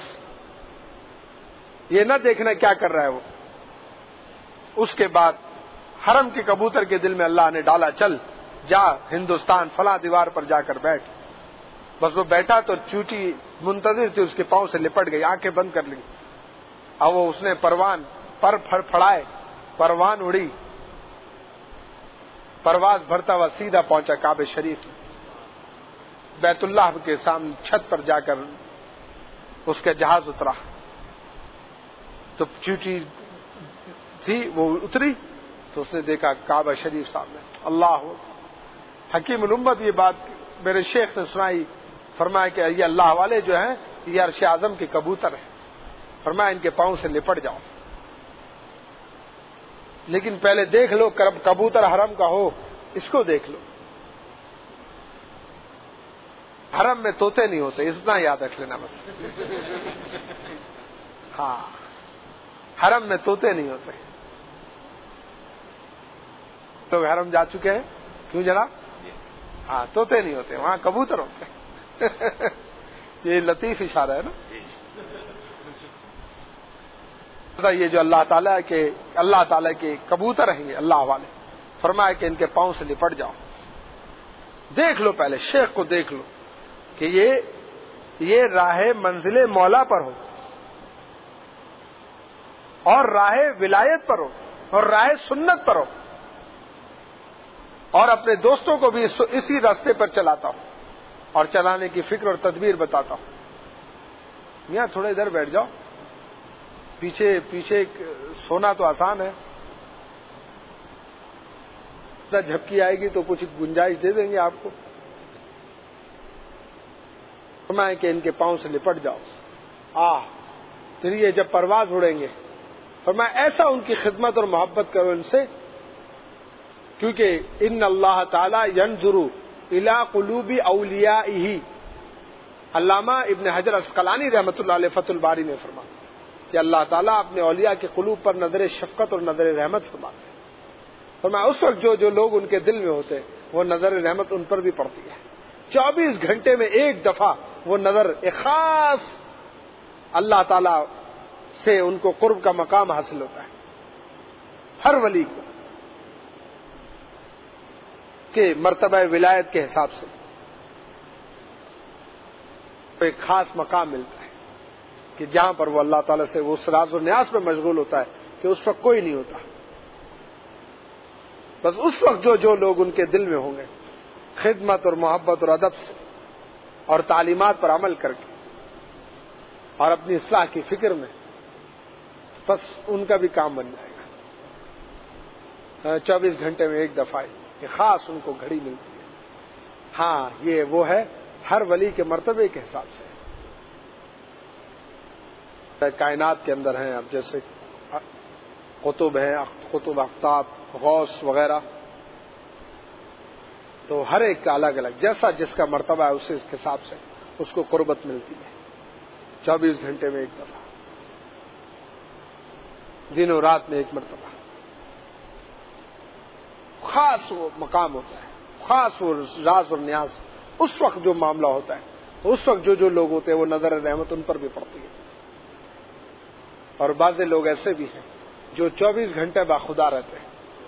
یہ نہ دیکھنا کیا کر رہا ہے وہ۔ اس کے بعد حرم کے کبوتر کے دل میں اللہ نے ڈالا، چل جا ہندوستان فلاں دیوار پر جا کر بیٹھ۔ بس وہ بیٹھا تو چوٹی منتظر تھی، اس کے پاؤں سے لپٹ گئی، آنکھیں بند کر لی، اب وہ اس نے پر پھڑائے، پروان اڑی، پرواز بھرتا ہوا سیدھا پہنچا کعبہ شریف، بیت اللہ کے سامنے چھت پر جا کر اس کا جہاز اترا، تو چوٹی تھی وہ اتری تو اس نے دیکھا کعبہ شریف سامنے، اللہ حکیم الامت یہ بات میرے شیخ نے سنائی، فرمایا کہ یہ اللہ والے جو ہیں یہ عرش اعظم کے کبوتر ہیں، فرمایا ان کے پاؤں سے لپٹ جاؤ، لیکن پہلے دیکھ لو کبوتر حرم کا ہو، اس کو دیکھ لو۔ حرم میں طوطے نہیں ہوتے، اتنا یاد رکھ لینا بس۔ ہاں، حرم میں طوطے نہیں ہوتے۔ لوگ حرم جا چکے ہیں، کیوں جناب؟ ہاں، طوطے نہیں ہوتے، وہاں کبوتر ہوتے ہیں۔ یہ لطیف اشارہ ہے نا۔ یہ جو اللہ تعالیٰ کے کبوتر ہیں یہ اللہ والے، فرمایا کہ ان کے پاؤں سے لپٹ جاؤ، دیکھ لو، پہلے شیخ کو دیکھ لو کہ یہ راہ منزل مولا پر ہو، اور راہ ولایت پر ہو، اور راہ سنت پر ہو، اور اپنے دوستوں کو بھی اسی راستے پر چلاتا ہوں اور چلانے کی فکر اور تدبیر بتاتا ہوں۔ یہاں تھوڑا ادھر بیٹھ جاؤ، پیچھے سونا تو آسان ہے، جھپکی آئے گی تو کچھ گنجائش دے دیں گے آپ کو۔ فرمائے کہ ان کے پاؤں سے لپٹ جاؤ، پھر یہ جب پرواز اڑیں گے، فرمایا ایسا ان کی خدمت اور محبت کرو ان سے، کیونکہ ان اللہ تعالی ینظر الی قلوب اولیائہ، علامہ ابن حجر عسقلانی رحمۃ اللہ علیہ فتح الباری نے فرمایا کہ اللہ تعالیٰ اپنے اولیاء کے قلوب پر نظر شفقت اور نظر رحمت فرماتے ہیں۔ فرمایا اس وقت جو لوگ ان کے دل میں ہوتے ہیں وہ نظر رحمت ان پر بھی پڑتی ہے، 24 گھنٹے میں ایک دفعہ وہ نظر، ایک خاص اللہ تعالیٰ سے ان کو قرب کا مقام حاصل ہوتا ہے، ہر ولی کو کہ مرتبہ ولایت کے حساب سے ایک خاص مقام ملتا ہے کہ جہاں پر وہ اللہ تعالیٰ سے وہ راز و نیاز میں مشغول ہوتا ہے کہ اس وقت کوئی نہیں ہوتا، بس اس وقت جو لوگ ان کے دل میں ہوں گے خدمت اور محبت اور ادب سے اور تعلیمات پر عمل کر کے اور اپنی اصلاح کی فکر میں، بس ان کا بھی کام بن جائے گا۔ 24 گھنٹے میں ایک دفعہ یہ خاص ان کو گھڑی ملتی ہے۔ ہاں، یہ وہ ہے ہر ولی کے مرتبے کے حساب سے، کائنات کے اندر ہیں، اب جیسے قطب ہیں، قطب اقطاب غوث وغیرہ، تو ہر ایک کا الگ الگ جیسا جس کا مرتبہ ہے اس حساب سے اس کو قربت ملتی ہے۔ 24 گھنٹے میں ایک دفعہ، دن و رات میں ایک مرتبہ، خاص وہ مقام ہوتا ہے، خاص وہ راز اور نیاز، اس وقت جو معاملہ ہوتا ہے، اس وقت جو لوگ ہوتے ہیں وہ نظر رحمت ان پر بھی پڑتی ہے۔ اور بعض لوگ ایسے بھی ہیں جو 24 گھنٹے باخدا رہتے ہیں۔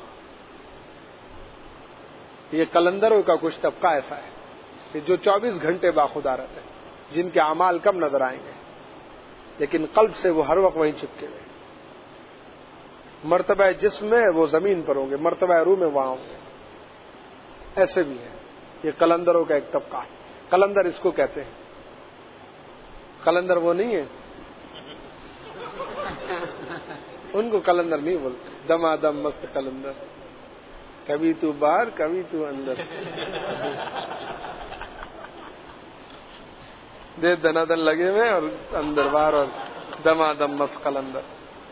یہ قلندروں کا کچھ طبقہ ایسا ہے کہ جو 24 گھنٹے باخدا رہتے ہیں، جن کے اعمال کم نظر آئیں گے لیکن قلب سے وہ ہر وقت وہیں چپکے ہوئے، مرتبہ جسم میں وہ زمین پر ہوں گے، مرتبہ روح میں وہاں ہوں گے، ایسے بھی ہیں۔ یہ قلندروں کا ایک طبقہ ہے، قلندر اس کو کہتے ہیں۔ قلندر وہ نہیں ہے، ان کو قلندر نہیں بولتے، دما دم مست قلندر، کبھی تو باہر کبھی تو اندر، دے دنا دن لگے ہوئے اور اندر باہر، اور دما دم مست قلندر۔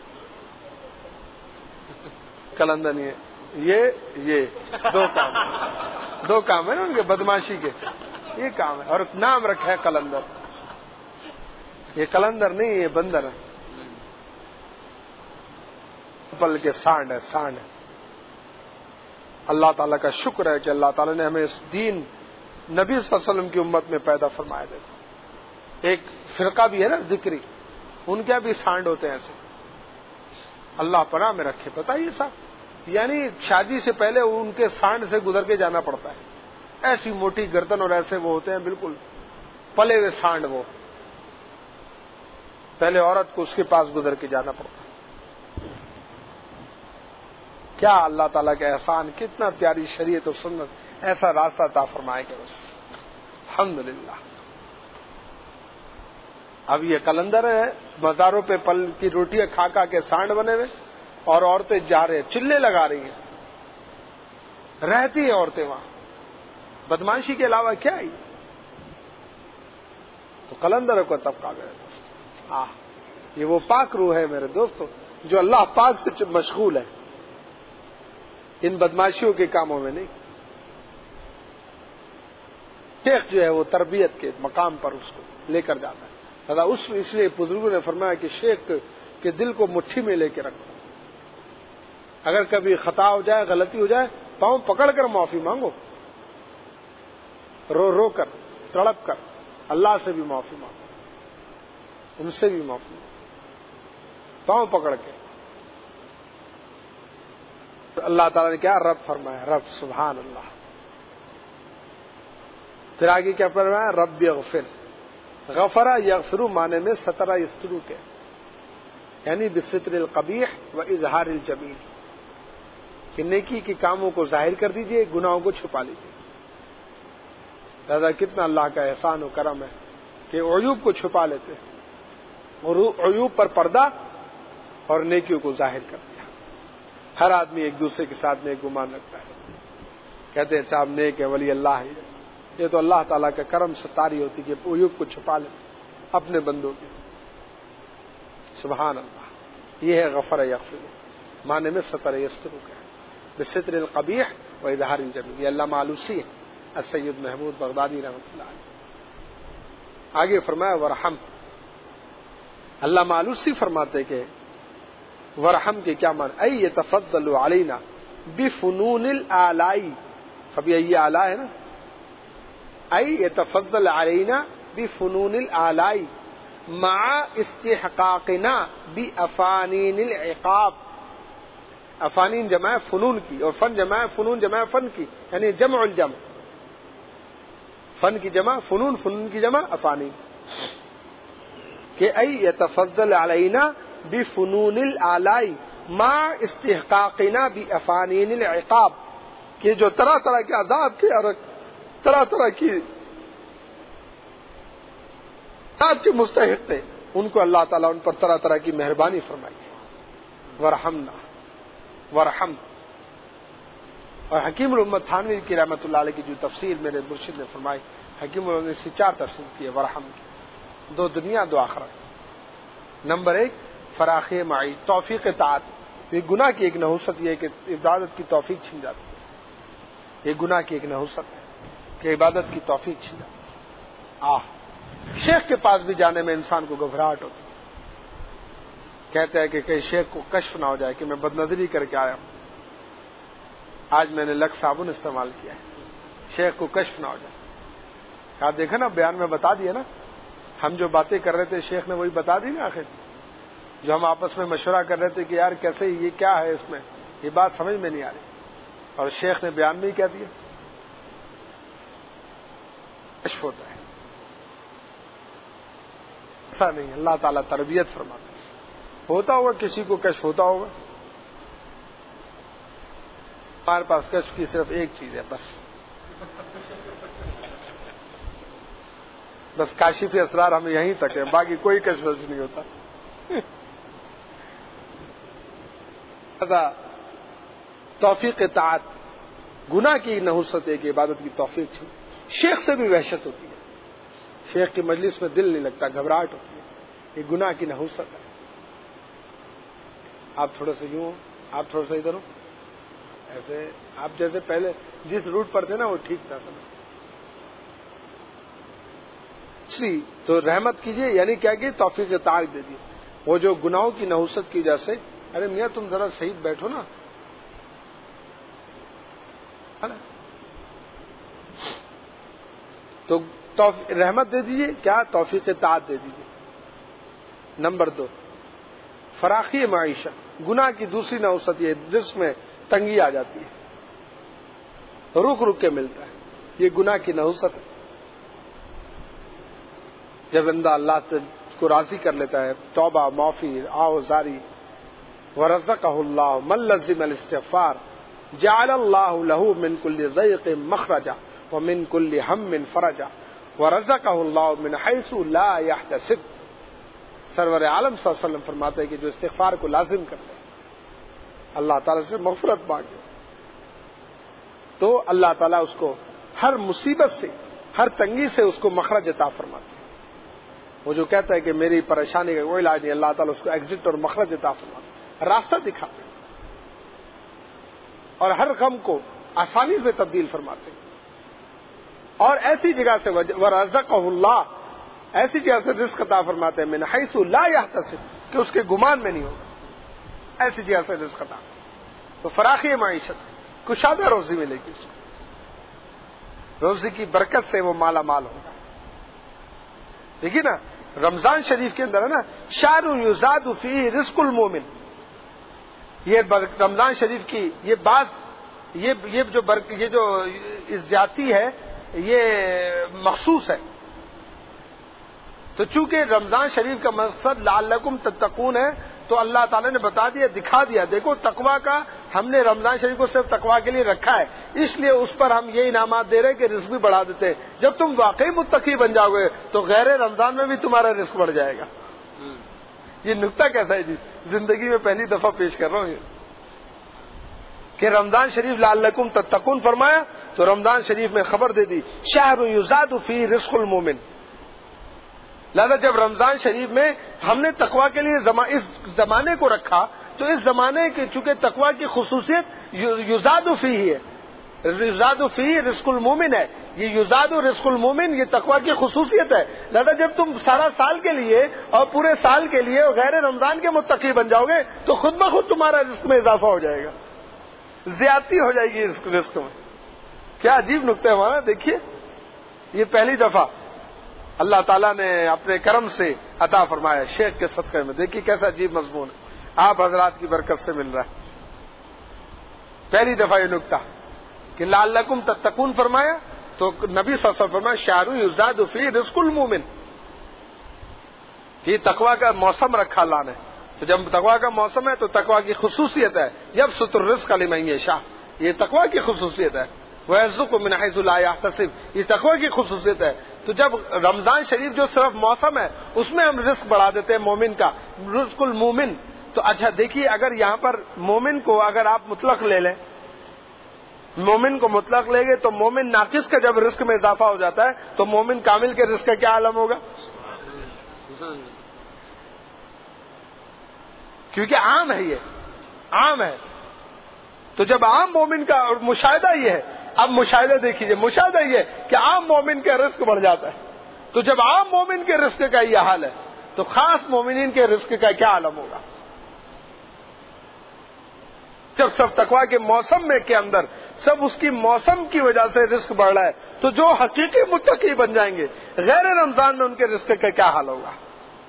قلندر نہیں ہے، یہ دو کام ہیں نا ان کے بدماشی کے، یہ کام ہے. اور نام رکھا ہے قلندر. یہ قلندر نہیں، یہ بندر ہے، بلکہ سانڈ ہے، سانڈ ہے. اللہ تعالیٰ کا شکر ہے کہ اللہ تعالیٰ نے ہمیں اس دین نبی صلی اللہ علیہ وسلم کی امت میں پیدا فرمایا. دیکھو ایک فرقہ بھی ہے نا ذکری، ان کے بھی سانڈ ہوتے ہیں ایسے. اللہ پناہ میں رکھے. پتہ یہ صاحب، یعنی شادی سے پہلے ان کے سانڈ سے گزر کے جانا پڑتا ہے. ایسی موٹی گردن اور ایسے وہ ہوتے ہیں بالکل پلے ہوئے سانڈ. وہ پہلے عورت کو اس کے پاس گزر کے جانا پڑتا ہے. کیا اللہ تعالیٰ کا احسان، کتنا پیاری شریعت و سنت، ایسا راستہ عطا فرمائے گا. بس الحمدللہ. اب یہ قلندر ہے، بازاروں پہ پل کی روٹیاں کھا کھا کے سانڈ بنے ہوئے، اور عورتیں جا رہے ہیں، چلے لگا رہی ہیں، رہتی ہیں عورتیں وہاں. بدماشی کے علاوہ کیا ہے؟ تو قلندروں کو طبقہ گئے. یہ وہ پاک روح ہے میرے دوستو جو اللہ پاک سے مشغول ہے، ان بدماشیوں کے کاموں میں نہیں. شیخ جو ہے وہ تربیت کے مقام پر اس کو لے کر جاتا ہے. اس لیے بزرگوں نے فرمایا کہ شیخ کے دل کو مٹھی میں لے کے رکھو. اگر کبھی خطا ہو جائے، غلطی ہو جائے، پاؤں پکڑ کر معافی مانگو، رو رو کر، تڑپ کر. اللہ سے بھی معافی مانگو، ان سے بھی معافی مانگو، پاؤں پکڑ کے. اللہ تعالیٰ نے کیا رب فرمایا، رب. سبحان اللہ. پھر آگے کیا فرمایا، رب یغفر. غفرہ یغفرو معنی میں سترہ یسترو کے، یعنی بستر القبیح و اظہار الجمیل، کہ نیکی کے کاموں کو ظاہر کر دیجئے، گناہوں کو چھپا لیجئے. لہذا کتنا اللہ کا احسان و کرم ہے کہ عیوب کو چھپا لیتے ہیں، اور عیوب پر پردہ اور نیکیوں کو ظاہر کر دیا. ہر آدمی ایک دوسرے کے ساتھ نیک گمان رکھتا ہے، کہتے ہیں صاحب نیک ہے، ولی اللہ ہے. یہ تو اللہ تعالیٰ کا کرم ستاری ہوتی کہ عیوب کو چھپا لے اپنے بندوں کے. سبحان اللہ. یہ ہے غفر یغفر، معنی میں ستر یستر کا، بستر القبیح و اظہار الجمیل. یہ علامہ آلوسی ہے، السید محمود بغدادی رحمۃ اللہ علیہ. آگے فرمایا ورحم. علامہ آلوسی فرماتے کہ ورحم کے کیا معنی، ای یتفضل علینا بفنون الالائی. اب یہ اعلیٰ ہے نا، ای یتفضل علینا بفنون الالائی مع استحقاقنا بافانین العقاب. افانین جمع ہے فنون کی، اور فن جمع ہے فنون جمع ہے فن کی، یعنی جمع الجمع. فن کی جمع فنون، فنون کی جمع افانین. کہ ای یتفضل علینا بفنون الالائی مع استحقاقنا بافانین العقاب، کہ جو طرح طرح کے عذاب کے اور طرح طرح کی عذاب کے مستحق تھے، ان کو اللہ تعالیٰ ان پر طرح طرح کی مہربانی فرمائی. ورحمنا، ورحم. اور حکیم الامت تھانوی کی رحمۃ اللہ علیہ کی جو تفسیر میرے مرشد نے فرمائی، حکیم الامت نے اس سے 4 تفسیر کی ہے ورحم کی، 2 دنیا 2 آخرت. نمبر 1 فراخ معی، توفیق طاعت. یہ گناہ کی ایک نحوست یہ ہے کہ عبادت کی توفیق چھن جاتی ہے. یہ گناہ کی ایک نحوست ہے کہ عبادت کی توفیق چھن جاتی ہے. شیخ کے پاس بھی جانے میں انسان کو گھبراہٹ ہوتی ہے. کہتے ہیں کہ کہیں شیخ کو کشف نہ ہو جائے کہ میں بدنظری کر کے آیا ہوں، آج میں نے لکس صابن استعمال کیا ہے، شیخ کو کشف نہ ہو جائے. کہا دیکھا نا، بیان میں بتا دیا نا، ہم جو باتیں کر رہے تھے شیخ نے وہی بتا دی نا. آخر جو ہم آپس میں مشورہ کر رہے تھے کہ یار کیسے یہ کیا ہے اس میں، یہ بات سمجھ میں نہیں آ رہی، اور شیخ نے بیان میں ہی کہہ دیا. کشف ہوتا ہے. ایسا نہیں، اللہ تعالیٰ تربیت فرماتا ہے. ہوتا ہوگا کسی کو کشف ہوتا ہوگا. ہمارے پاس کشف کی صرف ایک چیز ہے، بس کاشف اسرار ہمیں یہیں تک ہے، باقی کوئی کشف نہیں ہوتا. توفیق طاعت، گناہ کی نحوست ہے کہ عبادت کی توفیق چھن. شیخ سے بھی وحشت ہوتی ہے، شیخ کی مجلس میں دل نہیں لگتا، گھبراہٹ ہوتی ہے. یہ گناہ کی نحوست ہے. آپ تھوڑا سا یوں، آپ تھوڑا سا ادھر ہو، ایسے آپ جیسے پہلے جس روٹ پر تھے نا وہ ٹھیک تھا. اس لیے تو رحمت کیجیے، یعنی کیا کہ توفیق اطاعت دے دیے. وہ جو گناہوں کی نحوست کی وجہ سے، ارے میاں تم ذرا صحیح بیٹھو نا، ہے نا، تو رحمت دے دیجیے، کیا توفیق اطاعت دے دیجیے. نمبر 2 فراخی معیشت. گناہ کی دوسری نحوست یہ جس میں تنگی آ جاتی ہے، رک رک کے ملتا ہے، یہ گناہ کی نحوست ہے. جب بندہ اللہ کو راضی کر لیتا ہے، توبہ، معافی، آوزاری، ورزقہ اللہ من لزم الاستغفار جعل اللہ له من كل ضيق مخرجا ومن كل هم فرجا ورزقہ اللہ من حيث لا يحتسب. سرور عالم صلی اللہ علیہ وسلم فرماتے ہیں کہ جو استغفار کو لازم کرتے ہیں، اللہ تعالیٰ سے مغفرت مانگے، تو اللہ تعالیٰ اس کو ہر مصیبت سے، ہر تنگی سے اس کو مخرج عطا فرماتے ہیں. وہ جو کہتا ہے کہ میری پریشانی کا کوئی علاج نہیں، اللہ تعالیٰ اس کو ایگزٹ اور مخرج عطا فرماتے ہیں، راستہ دکھاتے ہیں، اور ہر غم کو آسانی سے تبدیل فرماتے ہیں. اور ایسی جگہ سے ورزقہ اللہ، ایسی جگہ سے رزق عطا فرماتے ہیں من حیث لا یحتسب، کہ اس کے گمان میں نہیں ہوگا، ایسی جگہ سے رزق عطا. تو فراخی معیشت، کشادہ روزی ملے گی اس کو، روزی کی برکت سے وہ مالا مال ہوگا. دیکھیے نا، رمضان شریف کے اندر ہے نا، شہر یزاد فیہ رزق المومن. یہ رمضان شریف کی یہ بات، یہ جو زیادتی ہے، یہ مخصوص ہے. تو چونکہ رمضان شریف کا مقصد لعلکم تتقون ہے، تو اللہ تعالیٰ نے بتا دیا، دکھا دیا، دیکھو تقویٰ کا ہم نے رمضان شریف کو صرف تقویٰ کے لیے رکھا ہے، اس لیے اس پر ہم یہ انعامات دے رہے ہیں کہ رزق بھی بڑھا دیتے ہیں. جب تم واقعی متقی بن جاؤ گے تو غیر رمضان میں بھی تمہارا رزق بڑھ جائے گا. یہ نکتہ کیسا ہے جی، زندگی میں پہلی دفعہ پیش کر رہا ہوں یہ، کہ رمضان شریف لعلکم تتقون فرمایا تو رمضان شریف میں خبر دے دی شہر یزاد فیہ رزق المومن. لہذا جب رمضان شریف میں ہم نے تقویٰ کے لیے اس زمانے کو رکھا، تو اس زمانے کے چونکہ تقویٰ کی خصوصیت یزاد فیہ ہے، یزاد فیہ رزق المومن ہے، یہ یزاد رزق المومن یہ تقویٰ کی خصوصیت ہے. لہذا جب تم سارا سال کے لیے اور پورے سال کے لیے غیر رمضان کے متقی بن جاؤ گے تو خود بخود تمہارا رزق میں اضافہ ہو جائے گا، زیادتی ہو جائے گی اس رزق میں. کیا عجیب نکتہ ہے ہمارا. دیکھیے یہ پہلی دفعہ اللہ تعالیٰ نے اپنے کرم سے عطا فرمایا شیخ کے صدقے میں. دیکھیے کیسا عجیب مضمون ہے، آپ حضرات کی برکت سے مل رہا ہے. پہلی دفعہ یہ نکتہ کہ لعلکم تتقون فرمایا تو نبی صلی اللہ علیہ وسلم فرمایا شہر یزاد فیہ رزق المومن. یہ تقویٰ کا موسم رکھا اللہ نے، تو جب تقویٰ کا موسم ہے تو تقویٰ کی خصوصیت ہے جب ستر الرزق لمن یشاء، یہ تقویٰ کی خصوصیت ہے. وَيَرْزُقُ مِنْ حَيْثُ لَا يَحْتَسِبُ، یہ تقویٰ کی خصوصیت ہے. تو جب رمضان شریف جو صرف موسم ہے اس میں ہم رزق بڑھا دیتے ہیں مومن کا، رزق المومن. تو اچھا دیکھیے، اگر یہاں پر مومن کو اگر آپ مطلق لے لیں، مومن کو مطلق لیں گے تو مومن ناقص کا جب رزق میں اضافہ ہو جاتا ہے تو مومن کامل کے رزق کا کیا عالم ہوگا؟ کیونکہ عام ہے، یہ عام ہے. تو جب عام مومن کا مشاہدہ یہ ہے، اب مشاہدہ دیکھیے، مشاہدہ یہ ہے کہ عام مومن کا رزق بڑھ جاتا ہے. تو جب عام مومن کے رزق کا یہ حال ہے تو خاص مومنین کے رزق کا کیا عالم ہوگا؟ جب سب تقویٰ کے موسم میں کے اندر سب اس کی موسم کی وجہ سے رزق بڑھ رہا ہے تو جو حقیقی متقی بن جائیں گے غیر رمضان میں ان کے رزق کا کیا حال ہوگا؟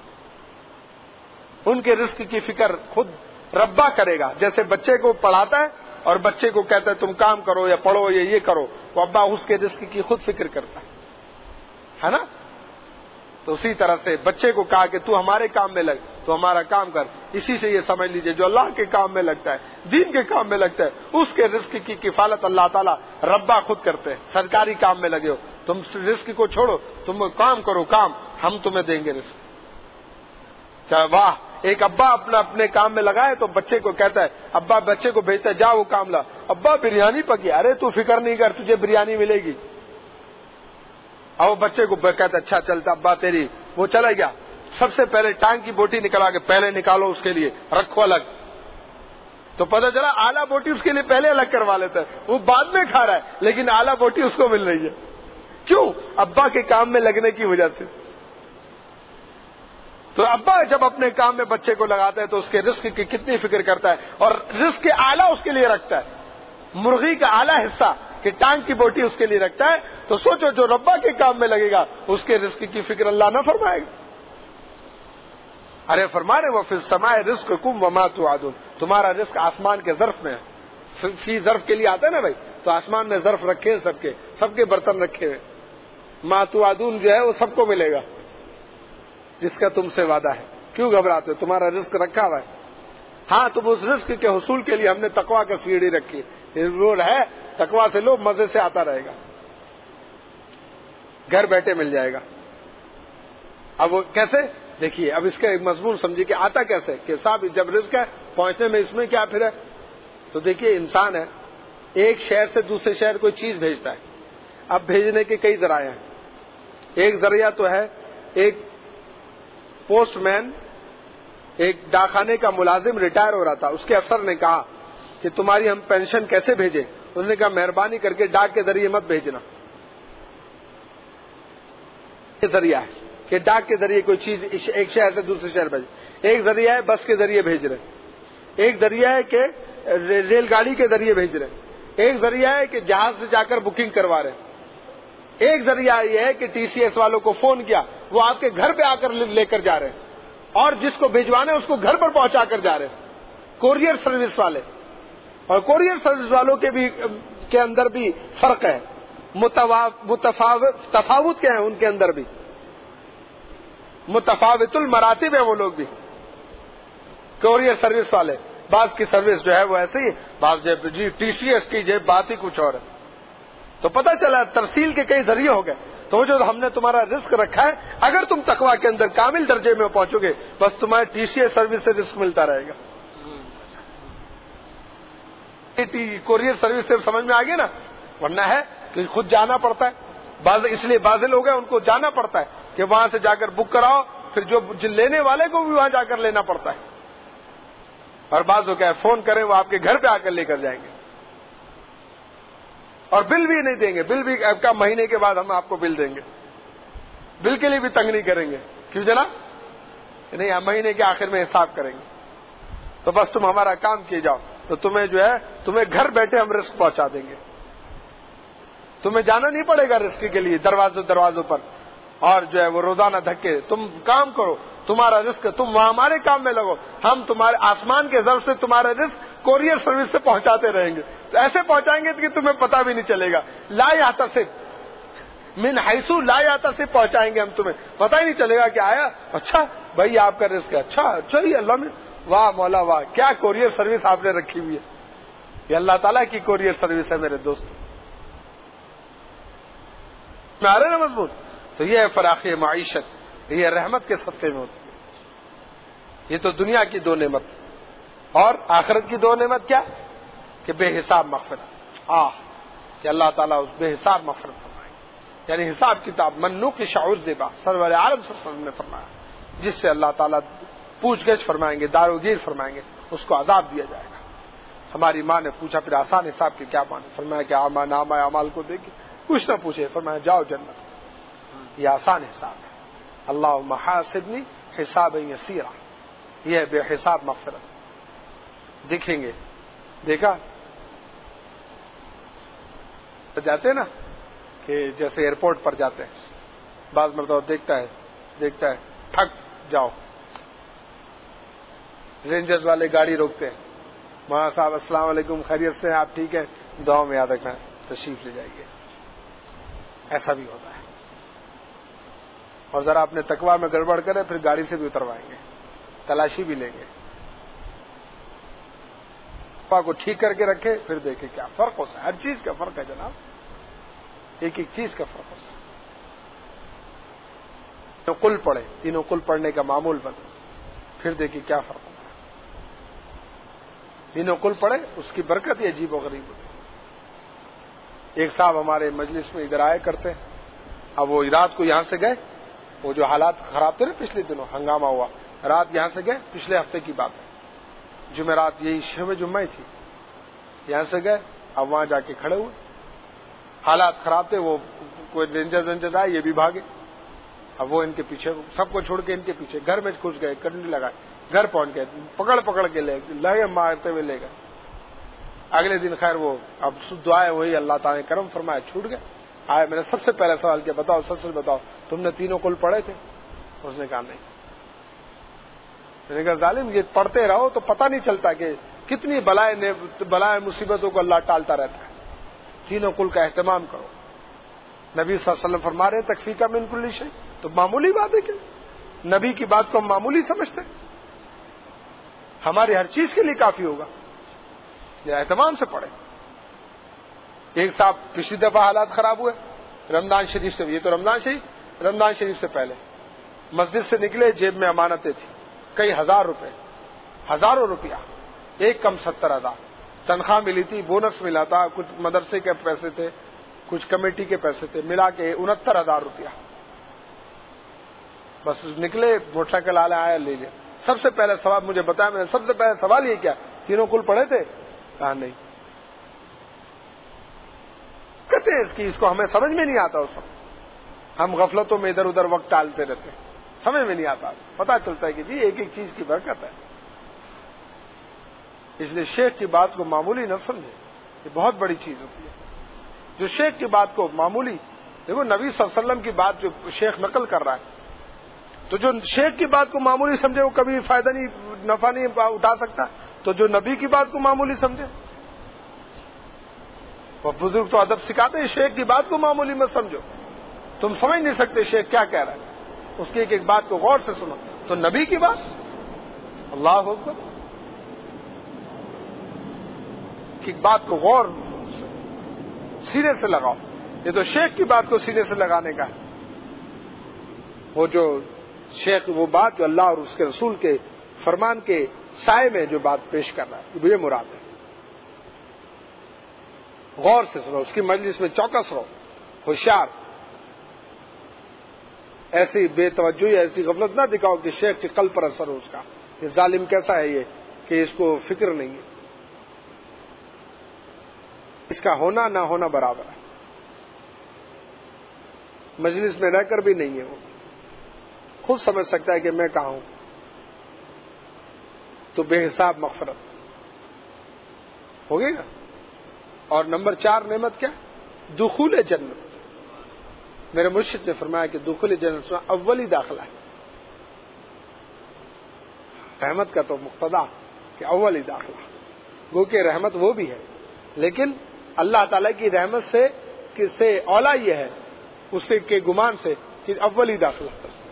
ان کے رزق کی فکر خود ربا کرے گا. جیسے بچے کو پڑھاتا ہے اور بچے کو کہتا ہے تم کام کرو یا پڑھو یا یہ کرو، تو ابا اس کے رزق کی خود فکر کرتا ہے نا. تو اسی طرح سے بچے کو کہا کہ تو ہمارے کام میں لگ، تو ہمارا کام کر. اسی سے یہ سمجھ لیجئے جو اللہ کے کام میں لگتا ہے، دین کے کام میں لگتا ہے، اس کے رزق کی کفالت اللہ تعالیٰ ربا خود کرتے ہیں. سرکاری کام میں لگے ہو، تم رزق کو چھوڑو، تم کام کرو، کام ہم تمہیں دیں گے رزق. چاہے واہ، ایک ابا اپنے کام میں لگائے تو بچے کو کہتا ہے، ابا بچے کو بھیجتا ہے جا وہ کام لا، ابا بریانی پکی، ارے تو فکر نہیں کر، تجھے بریانی ملے گی. اور وہ بچے کو کہتا ہے اچھا چلتا ابا تیری، وہ چلا گیا. سب سے پہلے ٹانگ کی بوٹی نکلا کے پہلے نکالو اس کے لیے، رکھو الگ. تو پتہ چلا آلہ بوٹی اس کے لیے پہلے الگ کروا لیتا ہے، وہ بعد میں کھا رہا ہے لیکن آلہ بوٹی اس کو مل رہی ہے. کیوں؟ ابا کے کام میں لگنے کی وجہ سے. تو ابا جب اپنے کام میں بچے کو لگاتا ہے تو اس کے رزق کی کتنی فکر کرتا ہے، اور رزق کے اعلیٰ اس کے لیے رکھتا ہے، مرغی کا اعلیٰ حصہ کہ ٹانگ کی بوٹی اس کے لیے رکھتا ہے. تو سوچو جو ربا کے کام میں لگے گا اس کے رزق کی فکر اللہ نہ فرمائے گا. ارے فرما رہے وہ فی السماء رزقکم وما توعدون، تمہارا رزق آسمان کے ظرف میں ہے. فی ظرف کے لیے آتا ہے نا بھائی، تو آسمان میں ظرف رکھے ہیں، سب کے برتن رکھے ہوئے. ما توعدون جو ہے وہ سب کو ملے گا جس کا تم سے وعدہ ہے. کیوں گھبراتے ہو؟ تمہارا رزق رکھا ہوا ہے. ہاں تم اس رزق کے حصول کے لیے ہم نے تقویٰ کا سیڑھی رکھی ہے، روڈ ہے، تقویٰ سے لو، مزے سے آتا رہے گا، گھر بیٹھے مل جائے گا. اب وہ کیسے دیکھیے، اب اس کا ایک مضمون سمجھیے کہ آتا کیسے، کہ صاحب جب رزق ہے پہنچنے میں اس میں کیا پھر ہے. تو دیکھیے انسان ہے، ایک شہر سے دوسرے شہر کوئی چیز بھیجتا ہے. اب بھیجنے کے کئی ذرائع ہیں. ایک ذریعہ تو ہے ایک پوسٹ مین، ایک ڈاکخانے کا ملازم ریٹائر ہو رہا تھا، اس کے افسر نے کہا کہ تمہاری ہم پینشن کیسے بھیجیں. انہوں نے کہا مہربانی کر کے ڈاک کے ذریعے مت بھیجنا. یہ ذریعہ ہے کہ ڈاک کے ذریعے کوئی چیز ایک شہر سے دوسرے شہر بھیجے. ایک ذریعہ ہے بس کے ذریعے بھیج رہے، ایک ذریعہ ہے کہ ریل گاڑی کے ذریعے بھیج رہے، ایک ذریعہ ہے کہ جہاز سے جا کر بکنگ کروا رہے، ایک ذریعہ یہ ہے کہ ٹی سی ایس والوں کو فون کیا، وہ آپ کے گھر پہ آ کر لے کر جا رہے ہیں، اور جس کو بھجوانا ہے اس کو گھر پر پہنچا کر جا رہے ہیں. کوریئر سروس والے، اور کوریئر سروس والوں کے اندر بھی فرق ہے، تفاوت کیا ہے ان کے اندر بھی، متفاوت المراتب ہیں وہ لوگ بھی. کوریئر سروس والے بعض کی سروس جو ہے وہ ایسے ہی، بعض جی ٹی سی ایس کی بات ہی کچھ اور ہے. تو پتہ چلا ترسیل کے کئی ذریعے ہو گئے. تو جو ہم نے تمہارا رزق رکھا ہے، اگر تم تقویٰ کے اندر کامل درجے میں پہنچو گے بس تمہارے ٹی سی ایس سروس سے رزق ملتا رہے گا. کوریئر سروس سے سمجھ میں آ گیا نا، ورنہ ہے کہ خود جانا پڑتا ہے. اس لیے بعض لوگ ہیں ان کو جانا پڑتا ہے کہ وہاں سے جا کر بک کراؤ، پھر جو لینے والے کو بھی وہاں جا کر لینا پڑتا ہے. اور بعض لوگ کیا فون کریں وہ آپ کے گھر پہ آ کر لے کر جائیں گے، اور بل بھی نہیں دیں گے. بل بھی کا مہینے کے بعد ہم آپ کو بل دیں گے، بل کے لیے بھی تنگ نہیں کریں گے. کیوں جناب؟ نہیں، ہم مہینے کے آخر میں حساب کریں گے. تو بس تم ہمارا کام کیے جاؤ، تو تمہیں جو ہے تمہیں گھر بیٹھے ہم رزق پہنچا دیں گے. تمہیں جانا نہیں پڑے گا رزق کے لیے دروازوں پر، اور جو ہے وہ روزانہ دھکے. تم کام کرو، تمہارا رزق تم وہاں ہمارے کام میں لگو، ہم تمہارے آسمان کے ضرب سے تمہارا رزق کوریئر سروس سے پہنچاتے رہیں گے. تو ایسے پہنچائیں گے کہ تمہیں پتہ بھی نہیں چلے گا. لا یحتسب من حیث لا یحتسب پہنچائیں گے ہم، تمہیں پتہ ہی نہیں چلے گا کہ آیا اچھا بھائی آپ کا رزق ہے، اچھا یہ اللہ میں، واہ مولا واہ کیا کوریئر سروس آپ نے رکھی ہوئی ہے. یہ اللہ تعالیٰ کی کوریئر سروس ہے میرے دوست. میں آ رہے نا مضبوط. تو یہ ہے فراخی معیشت، یہ رحمت کے صدقے میں ہوتی ہے. یہ تو دنیا کی دو نعمت، اور آخرت کی دو نعمت کیا کہ بے حساب مغفرت. کہ اللہ تعالیٰ اس بے حساب مغفرت فرمائے، یعنی حساب کتاب منو کی شعور زیبا سرور عالم صلی اللہ علیہ وسلم نے فرمایا، جس سے اللہ تعالیٰ پوچھ گچھ فرمائیں گے، داروگیر فرمائیں گے، اس کو عذاب دیا جائے گا. ہماری ماں نے پوچھا پھر آسان حساب کے کیا معنی؟ فرمایا کہ نامہ اعمال کو دیکھے کچھ نہ پوچھے، فرمایا جاؤ جنت. یہ آسان حساب ہے. اللہم حاسبنی حسابا یسیرا، یہ بے حساب مغفرت. دیکھیں گے، دیکھا جاتے نا کہ جیسے ایئرپورٹ پر جاتے ہیں، بعض مرتبہ دیکھتا ہے تھک جاؤ، رینجرز والے گاڑی روکتے ہیں، وہاں صاحب السلام علیکم خیریت سے آپ ٹھیک ہیں، دعا میں یاد رکھنا تشریف لے جائیے. ایسا بھی ہوتا ہے. اور ذرا اپنے تقویٰ میں گڑبڑ کرے پھر گاڑی سے بھی اتروائیں گے، تلاشی بھی لیں گے. تقویٰ کو ٹھیک کر کے رکھے پھر دیکھیں کیا فرق ہوتا ہے. ہر چیز کا فرق ہے جناب، ایک چیز کا فرق ہوتا ہے. کل پڑھے، تینوں کل پڑھنے کا معمول بنے، پھر دیکھیں کیا فرق ہوتا ہے. تینوں کل پڑھے، اس کی برکت ہی عجیب و غریب ہوتی ہے. ایک صاحب ہمارے مجلس میں ادھر آئے کرتے ہیں. اب وہ رات کو یہاں سے گئے، وہ جو حالات خراب تھے نا پچھلے دنوں ہنگامہ ہوا، رات یہاں سے گئے، پچھلے ہفتے کی بات ہے، جمعرات، یہی شب جمعہ تھی. یہاں سے گئے، اب وہاں جا کے کھڑے ہوئے، حالات خراب تھے. وہ کوئی رینجر آئے، یہ بھی بھاگے. اب وہ ان کے پیچھے سب کو چھوڑ کے ان کے پیچھے گھر میں گھس گئے, کنڈی لگائے, گھر پہنچ گئے, پکڑ کے لے مارتے ہوئے لے گئے. اگلے دن خیر وہ اب دعائیں وہی, اللہ تعالیٰ نے کرم فرمایا, چھوٹ گئے. آئے میں نے سب سے پہلے سوال کیا, بتاؤ سچ بتاؤ تم نے تینوں کل پڑھے تھے؟ اس نے کہا نہیں. میں نے کہا ظالم یہ پڑھتے رہو تو پتہ نہیں چلتا کہ کتنی بلائے مصیبتوں کو اللہ ٹالتا رہتا ہے. تینوں کل کا اہتمام کرو. نبی صلی اللہ علیہ وسلم فرما رہے تکفیکا من کل شیء, تو معمولی بات ہے کہ نبی کی بات کو ہم معمولی سمجھتے ہیں, ہماری ہر چیز کے لیے کافی ہوگا. یہ اہتمام سے پڑھے. ایک صاحب پچھلی دفعہ حالات خراب ہوئے رمضان شریف سے, یہ تو رمضان شریف سے پہلے مسجد سے نکلے, جیب میں امانتیں تھیں کئی ہزاروں روپیہ, ایک کم 70,000 تنخواہ ملی تھی, بونس ملا تھا, کچھ مدرسے کے پیسے تھے, کچھ کمیٹی کے پیسے تھے, ملا کے 69,000 روپیہ. بس نکلے, موٹر سائیکل آیا لے لیا. سب سے پہلے سوال مجھے بتایا, میں نے سب سے پہلے سوال یہ کیا تینوں کل پڑھے تھے؟ کہا نہیں. کہتے ہیں اس کو ہمیں سمجھ میں نہیں آتا. اس وقت ہم غفلتوں میں ادھر ادھر وقت ٹالتے رہتے ہیں, سمجھ میں نہیں آتا. پتا چلتا ہے کہ جی ایک ایک چیز کی برکت ہے. اس لیے شیخ کی بات کو معمولی نہ سمجھے, یہ بہت بڑی چیز ہوتی ہے. جو شیخ کی بات کو معمولی, دیکھو نبی صلی اللہ علیہ وسلم کی بات جو شیخ نقل کر رہا ہے, تو جو شیخ کی بات کو معمولی سمجھے وہ کبھی فائدہ نہیں, نفع نہیں اٹھا سکتا. تو جو نبی کی بات کو معمولی سمجھے, وہ بزرگ تو ادب سکھاتے ہیں, شیخ کی بات کو معمولی مت سمجھو. تم سمجھ نہیں سکتے شیخ کیا کہہ رہا ہے, اس کی ایک ایک بات کو غور سے سنو. تو نبی کی بات, اللہ اکبر, کی بات کو غور سینے سے لگاؤ. یہ تو شیخ کی بات کو سینے سے لگانے کا ہے. وہ جو شیخ, وہ بات جو اللہ اور اس کے رسول کے فرمان کے سائے میں جو بات پیش کر رہا ہے, یہ مراد ہے. غور سے سنو, اس کی مجلس میں چوکس رہو, ہوشیار. ایسی بے توجہی, ایسی غفلت نہ دکھاؤ کہ شیخ کے قلب پر اثر ہو اس کا. یہ ظالم کیسا ہے یہ کہ اس کو فکر نہیں ہے. اس کا ہونا نہ ہونا برابر ہے. مجلس میں رہ کر بھی نہیں ہے, وہ خود سمجھ سکتا ہے کہ میں کہاں ہوں. تو بے حساب مغفرت ہوگی نا. اور نمبر 4 نعمت کیا؟ دخول جنت. میرے مرشد نے فرمایا کہ دخول جنت میں اولی داخلہ ہے. رحمت کا تو مقتضا کہ اولی داخلہ, گو کہ رحمت وہ بھی ہے, لیکن اللہ تعالی کی رحمت سے اولا یہ ہے اس کے گمان سے کہ اولی داخلہ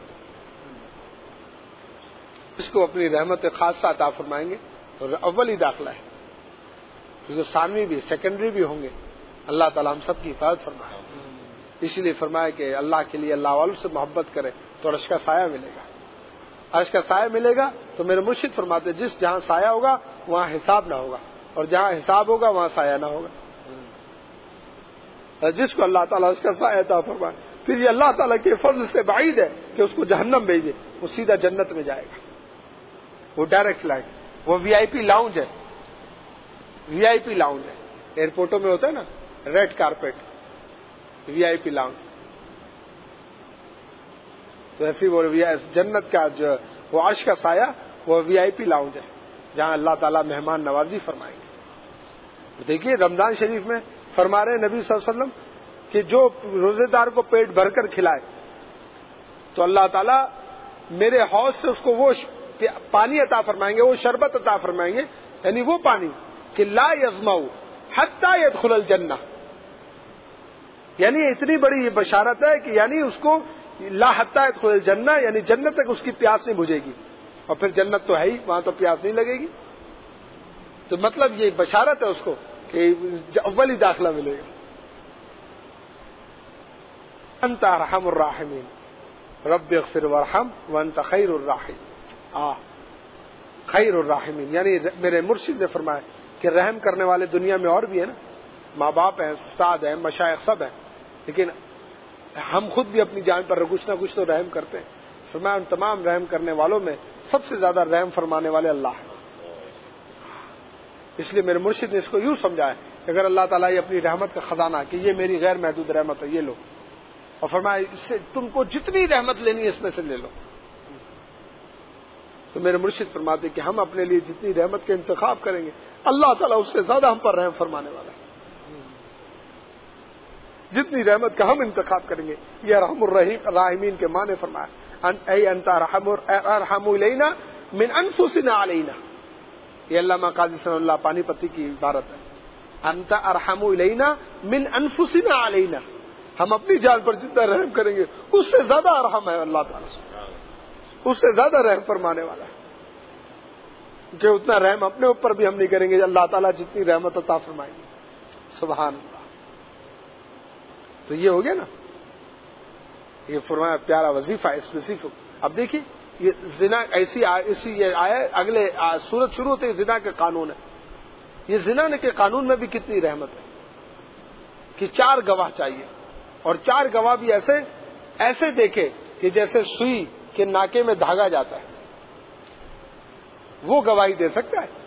اس کو اپنی رحمت خاصہ عطا فرمائیں گے تو اولی داخلہ ہے. جو ثانوی بھی سیکنڈری بھی ہوں گے, اللہ تعالی ہم سب کی حفاظت فرمائے. اسی لیے فرمایا کہ اللہ کے لیے اللہ والوں سے محبت کرے تو عرش کا سایہ ملے گا. عرش کا سایہ ملے گا تو میرے مرشد فرماتے جس جہاں سایہ ہوگا وہاں حساب نہ ہوگا, اور جہاں حساب ہوگا وہاں سایہ نہ ہوگا. جس کو اللہ تعالیٰ اس کا سایہ عطا فرمائے, پھر یہ اللہ تعالیٰ کے فضل سے بعید ہے کہ اس کو جہنم بھیجے, وہ سیدھا جنت میں جائے گا. وہ ڈائریکٹ فلائٹ, وہ وی آئی پی لاؤنج ہے. وی آئی پی لاؤنج ہے, ایئرپورٹوں میں ہوتا ہے نا red carpet, V I P lounge. تو ایسی وہ جنت کا جو وہ عرش کا سایہ وہ وی آئی پی لاؤنج ہے جہاں اللہ تعالیٰ مہمان نوازی فرمائیں گے. دیکھیے رمضان شریف میں فرما رہے نبی صلی اللہ علیہ وسلم کہ جو روزے دار کو پیٹ بھر کر کھلائے تو اللہ تعالیٰ میرے حوض سے اس کو وہ پانی عطا فرمائیں گے, وہ شربت عطا فرمائیں گے, یعنی وہ پانی کہ لا یظمأ حتی یدخل الجنہ. یعنی اتنی بڑی یہ بشارت ہے کہ یعنی اس کو لا حتی یدخل الجنہ, یعنی جنت تک اس کی پیاس نہیں بجھے گی, اور پھر جنت تو ہے ہی, وہاں تو پیاس نہیں لگے گی. تو مطلب یہ بشارت ہے اس کو کہ اولی داخلہ ملے گا. انت ارحم الراحمین رب اغفر وارحم وانت خیر الراحمین. خیر الراحمین یعنی میرے مرشد نے فرمایا کہ رحم کرنے والے دنیا میں اور بھی ہیں نا, ماں باپ ہیں, استاد ہیں, مشائخ سب ہیں, لیکن ہم خود بھی اپنی جان پر کچھ نہ کچھ تو رحم کرتے ہیں. فرمایا ان تمام رحم کرنے والوں میں سب سے زیادہ رحم فرمانے والے اللہ ہیں. اس لیے میرے مرشد نے اس کو یوں سمجھایا کہ اگر اللہ تعالیٰ یہ اپنی رحمت کا خزانہ کہ یہ میری غیر محدود رحمت ہے, یہ لو, اور فرمایا اس سے تم کو جتنی رحمت لینی ہے اس میں سے لے لو. تو میرے مرشد فرماتے کہ ہم اپنے لیے جتنی رحمت کا انتخاب کریں گے اللہ تعالیٰ اس سے زیادہ ہم پر رحم فرمانے والا ہے. جتنی رحمت کا ہم انتخاب کریں گے. یہ ارحم الرحیم راحمین کے معنی فرمایا اے انت ارحم الینا من انفسنا علینا. یہ علامہ قاضی صلی اللہ پانی پتی کی عبارت ہے. انت ارحم الینا من انفسنا علینا. ہم اپنی جان پر جتنا رحم کریں گے اس سے زیادہ ارحم ہے اللہ تعالیٰ سے, اس سے زیادہ رحم فرمانے والا ہے. کہ اتنا رحم اپنے اوپر بھی ہم نہیں کریں گے اللہ تعالیٰ جتنی رحمت عطا فرمائیں گے. سبحان اللہ. تو یہ ہو گیا نا, یہ فرمایا پیارا وظیفہ اسپیسیفک. اب دیکھیے یہ زنا ایسی یہ آیا اگلے سورت شروع ہوتے ہی زنا کے قانون ہے. یہ زنا کے قانون میں بھی کتنی رحمت ہے کہ 4 گواہ چاہیے, اور 4 گواہ بھی ایسے دیکھے کہ جیسے سوئی کے ناکے میں دھاگا جاتا ہے, وہ گواہی دے سکتا ہے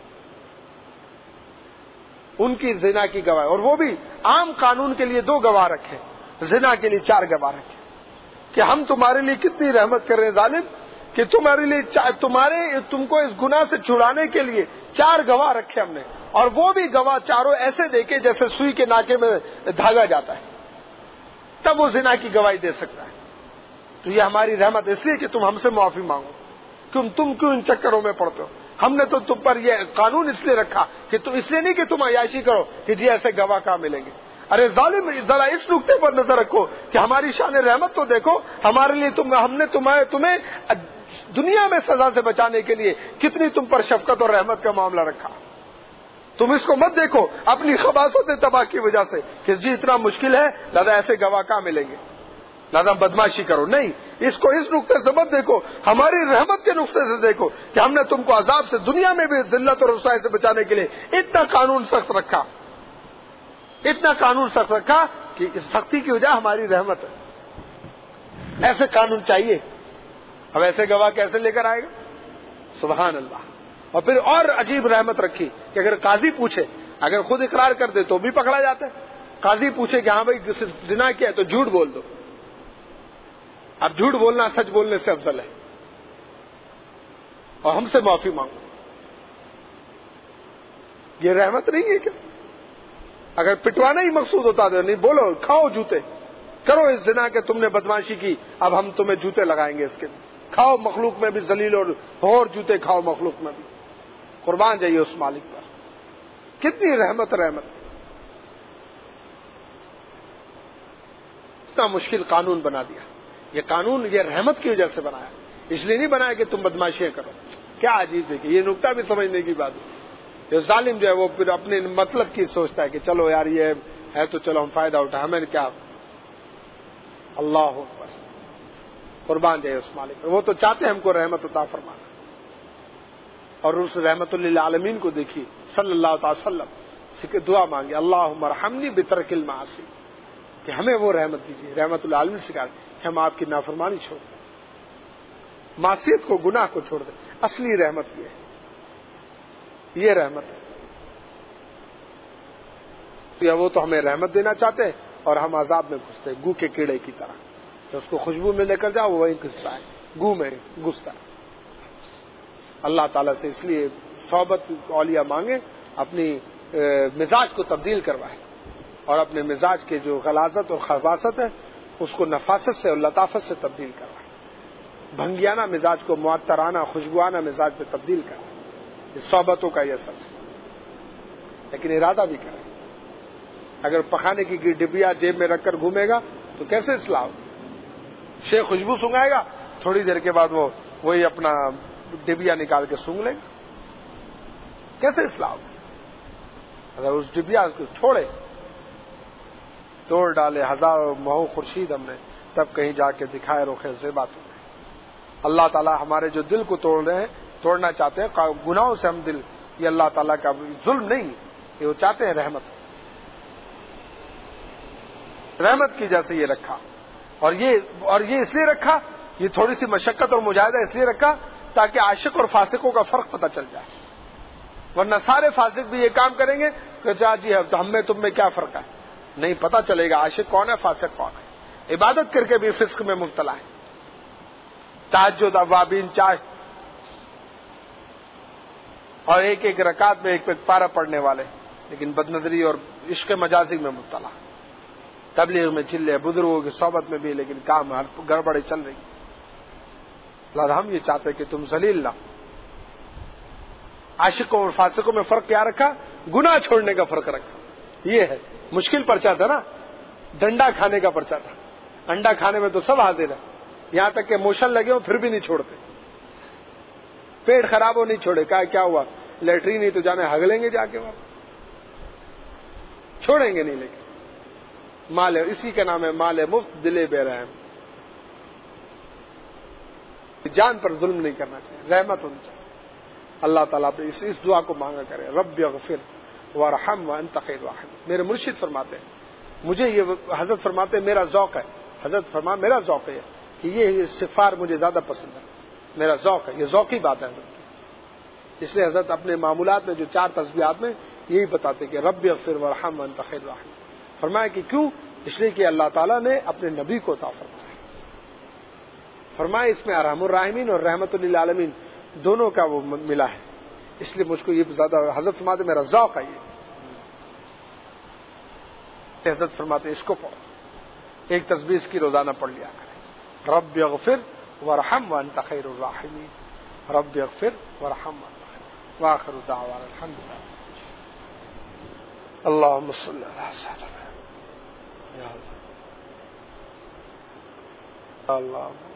ان کی زنا کی گواہی. اور وہ بھی عام قانون کے لیے 2 گواہ رکھے, زنا کے لیے 4 گواہ رکھے کہ ہم تمہارے لیے کتنی رحمت کر رہے ہیں ظالم, کہ تمہارے لیے تم کو اس گناہ سے چھڑانے کے لیے 4 گواہ رکھے ہم نے, اور وہ بھی گواہ چاروں ایسے دیکھے جیسے سوئی کے ناکے میں دھاگا جاتا ہے, تب وہ زنا کی گواہی دے سکتا ہے. تو یہ ہماری رحمت اس لیے کہ تم ہم سے معافی مانگو, تم کیوں ان چکروں میں پڑتے ہو. ہم نے تو تم پر یہ قانون اس لیے رکھا کہ تم اس لیے نہیں کہ تم عیاشی کرو کہ جی ایسے گواہ کہاں ملیں گے. ارے ظالم ذرا اس نقطے پر نظر رکھو کہ ہماری شان رحمت تو دیکھو, ہمارے لیے ہم نے تمہیں دنیا میں سزا سے بچانے کے لیے کتنی تم پر شفقت اور رحمت کا معاملہ رکھا. تم اس کو مت دیکھو اپنی خباثت تباہ کی وجہ سے کہ جی اتنا مشکل ہے لہذا ایسے گواہ کہاں ملیں گے, لہذا بدماشی کرو. نہیں, اس کو اس نقطے سے مت دیکھو, ہماری رحمت کے نقطے سے دیکھو کہ ہم نے تم کو عذاب سے دنیا میں بھی ذلت اور رسوائی سے بچانے کے لیے اتنا قانون سخت رکھا, اتنا قانون سخت رکھا کہ اس سختی کی وجہ ہماری رحمت ہے. ایسے قانون چاہیے. اب ایسے گواہ کیسے لے کر آئے گا. سبحان اللہ. اور پھر اور عجیب رحمت رکھی کہ اگر قاضی پوچھے, اگر خود اقرار کر دے تو بھی پکڑا جاتا ہے. قاضی پوچھے کہ ہاں بھائی زنا کیا ہے تو جھوٹ بول دو. اب جھوٹ بولنا سچ بولنے سے افضل ہے, اور ہم سے معافی مانگو. یہ رحمت نہیں ہے کیا؟ اگر پٹوانا ہی مقصود ہوتا تو نہیں, بولو کھاؤ جوتے, کرو اس زنا کہ تم نے بدماشی کی, اب ہم تمہیں جوتے لگائیں گے اس کے, کھاؤ مخلوق میں بھی ذلیل اور جوتے کھاؤ مخلوق میں بھی. قربان جائیے اس مالک پر. کتنی رحمت. اتنا مشکل قانون بنا دیا. یہ قانون یہ رحمت کی وجہ سے بنایا, اس لیے نہیں بنایا کہ تم بدماشیاں کرو. کیا عجیب ہے کہ یہ نقطہ بھی سمجھنے کی بات ہے. یہ ظالم جو ہے وہ پھر اپنے مطلب کی سوچتا ہے کہ چلو یار یہ ہے تو چلو ہم فائدہ اٹھا, ہمیں کیا. اللہ اکبر. قربان جائے اس مالک پر. وہ تو چاہتے ہیں ہم کو رحمت عطا فرمانا. اور اس رحمت للعالمین کو دیکھیے صلی اللہ تعالی وسلم دعا مانگی اللہم ارحمنی بترک المعاصی, کہ ہمیں وہ رحمت دیجیے. رحمت للعالمین سکھا کہ ہم آپ کی نافرمانی چھوڑ دیں, معصیت کو گناہ کو چھوڑ دیں. اصلی رحمت یہ رحمت ہے. یا وہ تو ہمیں رحمت دینا چاہتے ہیں اور ہم عذاب میں گھستے ہیں گو کے کیڑے کی طرح. تو اس کو خوشبو میں لے کر جاؤ وہی گھستا ہے, گو میں گھستا ہے. اللہ تعالیٰ سے اس لیے صحبت اولیاء مانگے, اپنی مزاج کو تبدیل کروائے, اور اپنے مزاج کے جو غلاظت اور خباثت ہے اس کو نفاست سے اور لطافت سے تبدیل کروائے. بھنگیانہ مزاج کو معطرانہ خوشبوانہ مزاج پہ تبدیل کروائے. اس صحبتوں کا یہ سب ہے. لیکن ارادہ بھی کرے. اگر پخانے کی ڈبیا جیب میں رکھ کر گھومے گا تو کیسے اصلاح ہوگی. شیخ خوشبو سنگائے گا, تھوڑی دیر کے بعد وہی اپنا ڈبیا نکال کے سونگ لے گا, کیسے اصلاح ہوگی. اگر اس ڈبیا کو چھوڑے, توڑ ڈالے ہزاروں مہو خورشید ہم نے, تب کہیں جا کے دکھائے روخے سے بات ہو. اللہ تعالیٰ ہمارے جو دل کو توڑنا چاہتے ہیں گناہوں سے ہم دل, یہ اللہ تعالیٰ کا ظلم نہیں, یہ وہ چاہتے ہیں رحمت کی جیسے یہ رکھا. اور یہ اس لیے رکھا, یہ تھوڑی سی مشقت اور مجاہدہ اس لیے رکھا تاکہ عاشق اور فاسقوں کا فرق پتہ چل جائے. ورنہ سارے فاسق بھی یہ کام کریں گے کہ جی ہم میں تم میں کیا فرق ہے, نہیں پتہ چلے گا عاشق کون ہے فاسق کون ہے. عبادت کر کے بھی فسق میں مبتلا ہے. تہجد، اوابین، چاشت اور ایک رکعت میں ایک پارہ پڑھنے والے، لیکن بدنظری اور عشق مجازی میں مبتلا. تبلیغ میں چلے، بزرگوں کی صحبت میں بھی، لیکن کام گڑبڑی چل رہی. لہذا ہم یہ چاہتے کہ تم ذلیل نہ. عاشقوں اور فاسقوں میں فرق کیا رکھا؟ گناہ چھوڑنے کا فرق رکھا. یہ ہے مشکل پرچہ تھا نا، ڈنڈا کھانے کا پرچہ تھا. انڈا کھانے میں تو سب حاضر ہے، یہاں تک کہ موشن لگے ہو پھر بھی نہیں چھوڑتے. پیٹ خراب ہو نہیں چھوڑے، کہا کیا ہوا؟ لیٹرین نہیں تو جانے ہگ لیں گے جا کے، وہاں چھوڑیں گے نہیں. لیکن مال، اسی کا نام ہے مال مفت دل بے رحم. جان پر ظلم نہیں کرنا چاہیے، رحمت ہونی چاہیے. اللہ تعالیٰ پہ اس دعا کو مانگا کرے، رب اغفر وارحم وانت خیر الراحمین. میرے مرشد فرماتے ہیں، مجھے یہ حضرت فرماتے ہیں میرا ذوق ہے، حضرت فرما میرا ذوق ہے کہ یہ استغفار مجھے زیادہ پسند ہے، میرا ذوق ہے، یہ ذوقی بات ہے حضرت. اس لیے حضرت اپنے معمولات میں جو 4 تسبیحات میں یہی بتاتے کہ رب اغفر وارحم وانت خیر الراحمین. فرمایا کہ کیوں؟ اس لیے کہ اللہ تعالیٰ نے اپنے نبی کو عطا فرمایا. فرمایا اس میں ارحم الراحمین اور رحمت للعالمین دونوں کا وہ ملا ہے، اس لیے مجھ کو یہ زیادہ حضرت فرماتے میرا ذوق ہے. یہ حضرت فرماتے اس کو پڑھو، ایک تسبیح اس کی روزانہ پڑھ لیا کریں، رب اغفر وارحم وانت خیر الراحمین، رب اغفر وارحم وانت خیر. وآخر دعوانا الحمدللہ. اللهم صل على سيدنا یا اللہ.